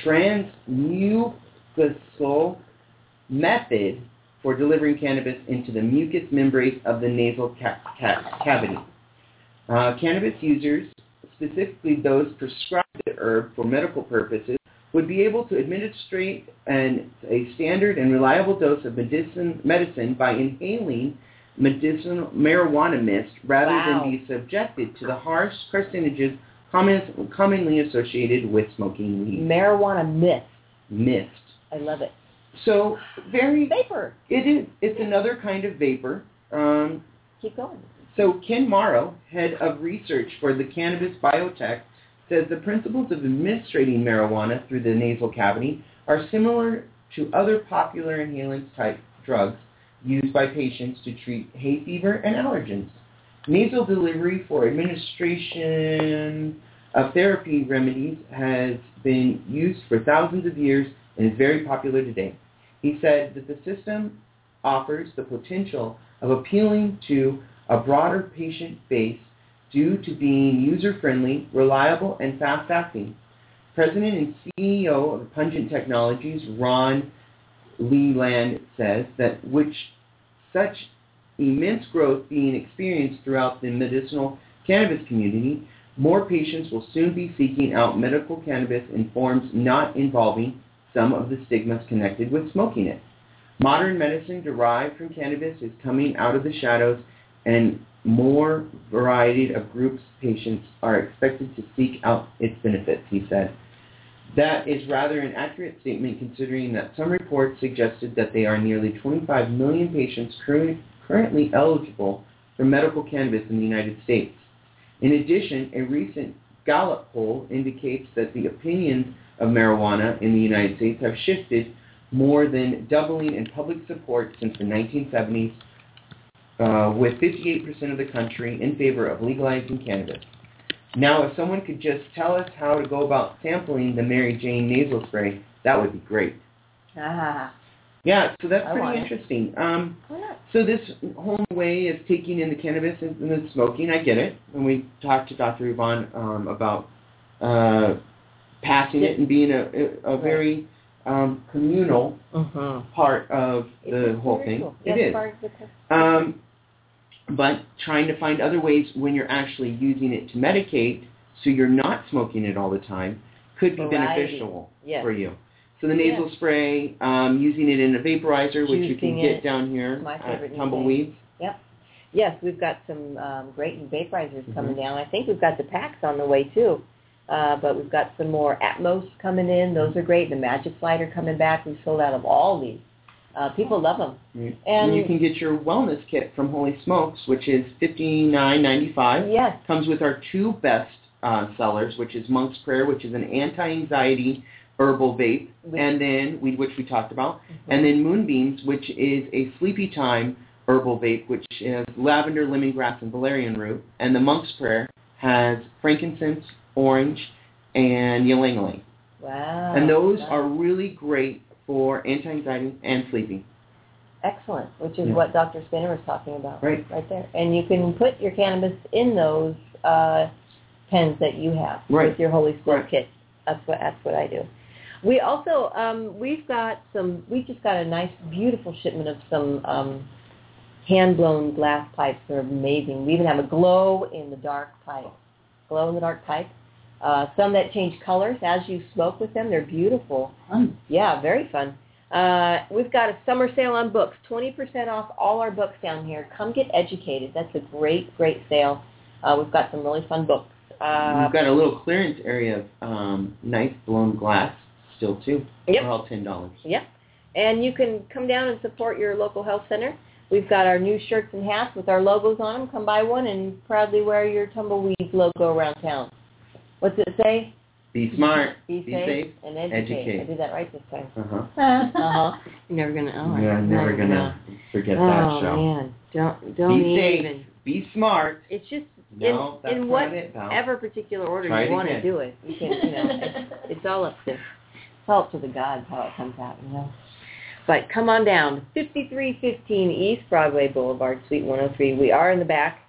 transmucosal method for delivering cannabis into the mucous membranes of the nasal ca- ca- cavity. Uh, cannabis users, specifically those prescribed the herb for medical purposes, would be able to administrate an, a standard and reliable dose of medicine, medicine by inhaling medicinal marijuana mist rather Wow. than be subjected to the harsh carcinogens common, commonly associated with smoking weed. Marijuana mist. Mist. I love it. So, very... Vapor. It is. It's another kind of vapor. Um, Keep going. So Ken Morrow, head of research for the Cannabis Biotech, says the principles of administrating marijuana through the nasal cavity are similar to other popular inhalant-type drugs used by patients to treat hay fever and allergens. Nasal delivery for administration of therapy remedies has been used for thousands of years and is very popular today. He said that the system offers the potential of appealing to a broader patient base due to being user-friendly, reliable, and fast-acting. President and C E O of Pungent Technologies, Ron Leland, says that which such immense growth being experienced throughout the medicinal cannabis community, more patients will soon be seeking out medical cannabis in forms not involving some of the stigmas connected with smoking it. Modern medicine derived from cannabis is coming out of the shadows, and more variety of groups patients are expected to seek out its benefits, he said. That is rather an accurate statement considering that some reports suggested that there are nearly twenty-five million patients currently currently eligible for medical cannabis in the United States. In addition, a recent Gallup poll indicates that the opinions of marijuana in the United States have shifted, more than doubling in public support since the nineteen seventies, uh, with fifty-eight percent of the country in favor of legalizing cannabis. Now, if someone could just tell us how to go about sampling the Mary Jane nasal spray, that would be great. Ah. Yeah, so that's I pretty want it. interesting. Um, Why not? so this whole way of taking in the cannabis and, and the smoking, I get it. When we talked to Doctor Yvonne um, about uh, passing it and being a, a, a very um, communal Mm-hmm. part of It's the whole thing. spiritual. It Yes, is. part of the- Um, but trying to find other ways when you're actually using it to medicate so you're not smoking it all the time could be Variety. beneficial Yes. for you. So the nasal Yes. spray, um, using it in a vaporizer, which you can Juicing get it. down here My favorite at new Tumbleweeds. Yep. Yes, we've got some um, great vaporizers Mm-hmm. coming down. I think we've got the packs on the way too. Uh, but we've got some more Atmos coming in. Those are great. The Magic Slide are coming back. We've sold out of all these. Uh, people love them. Right. And- And you can get your wellness kit from Holy Smokes, which is fifty-nine ninety-five. Yes. Comes with our two best uh, sellers, which is Monk's Prayer, which is an anti-anxiety herbal vape, Which- and then we, which we talked about, Mm-hmm. and then Moonbeams, which is a sleepy time herbal vape, which is lavender, lemongrass, and valerian root, and the Monk's Prayer has frankincense, orange, and ylang-ylang. Wow. And those Wow. are really great for anti-anxiety and sleeping. Excellent, which is Yeah. what Doctor Spinner was talking about. Right. Right there. And you can put your cannabis in those uh, pens that you have Right. with your Holy Smoke Right. kit. That's what that's what I do. We also um, we've got some. We just got a nice, beautiful shipment of some um, hand blown glass pipes. They're amazing. We even have a glow in the dark pipe. Glow in the dark pipe. Uh, some that change colors as you smoke with them. They're beautiful. Fun. Yeah, very fun. Uh, we've got a summer sale on books, twenty percent off all our books down here. Come get educated. That's a great, great sale. Uh, we've got some really fun books. Uh, We've got a little clearance area of um, nice blown glass still too. Yep. For all ten dollars. Yep. And you can come down and support your local health center. We've got our new shirts and hats with our logos on them. Come buy one and proudly wear your Tumbleweeds logo around town. What's it say? Be smart. Be, Be safe, safe. and educate. Educate. I did that right this time. Uh-huh. uh-huh. You're never gonna. Oh, yeah, I'm never not gonna forget Oh that show. man, don't don't Be safe. even. Be smart. It's just No, in, that's in not it, pal. whatever particular order Try you it want to again. do it. You can, you know, it's, it's all up to, it's all up to the gods how it comes out, you know. But come on down, fifty-three fifteen East Broadway Boulevard, Suite one oh three. We are in the back.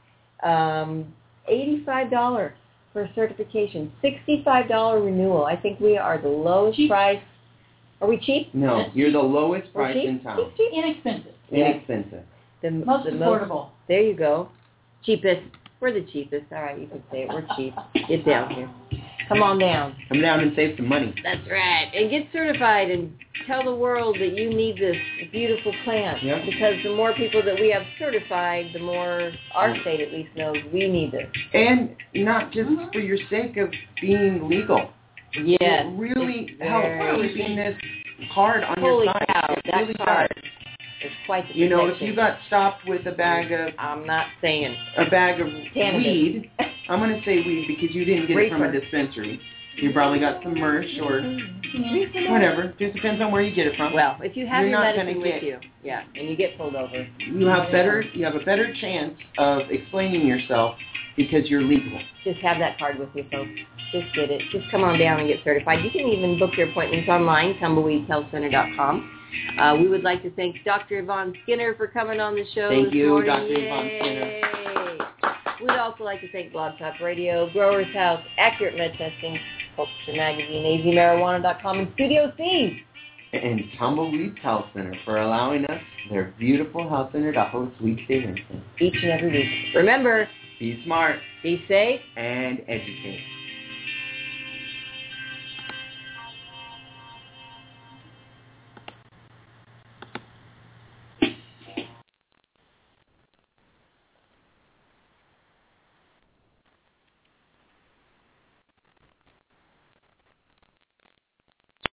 Um, eighty-five dollars for certification, sixty-five dollars renewal. I think we are the lowest Cheap. price. Are we cheap? No, That's you're cheap. the lowest We're price cheap? in town. Cheap, cheap. Inexpensive. Inexpensive. The, Most the affordable. There you go. Cheapest. We're the cheapest. All right, you can say it. We're cheap. Get down here. Come on down. Come down and save some money. That's right. And get certified and tell the world that you need this beautiful plant. Yeah. Because the more people that we have certified, the more our state at least knows we need this. And not just for your sake of being legal. Yes. It really it's helps very- keeping this card on Holy your side. cow, It that really card does. is quite the You know, if protection. you got stopped with a bag of I'm not saying. a bag of Cannabis. weed, I'm going to say weed because you didn't get it from a Reefer. dispensary. You probably got some Mersh or whatever. Just depends on where you get it from. Well, if you have You're your not medicine gonna with get- you, yeah, and you get pulled over, You have better. You have a better chance of explaining yourself because you're legal. just have that card with you, folks. Just get it. Just come on down and get certified. You can even book your appointments online, tumbleweeds health center dot com. Uh, we would like to thank Doctor Yvonne Skinner for coming on the show Thank this you, morning. Doctor Yay. Yvonne Skinner. We'd also like to thank Blog Talk Radio, Growers House, Accurate Med Testing, Culture Magazine, A Z marijuana dot com, and Studio C. And Tumbleweeds Health Center for allowing us, their beautiful health center, to host Weekday Medicine. Each and every week. Remember, Be smart be safe, and educate.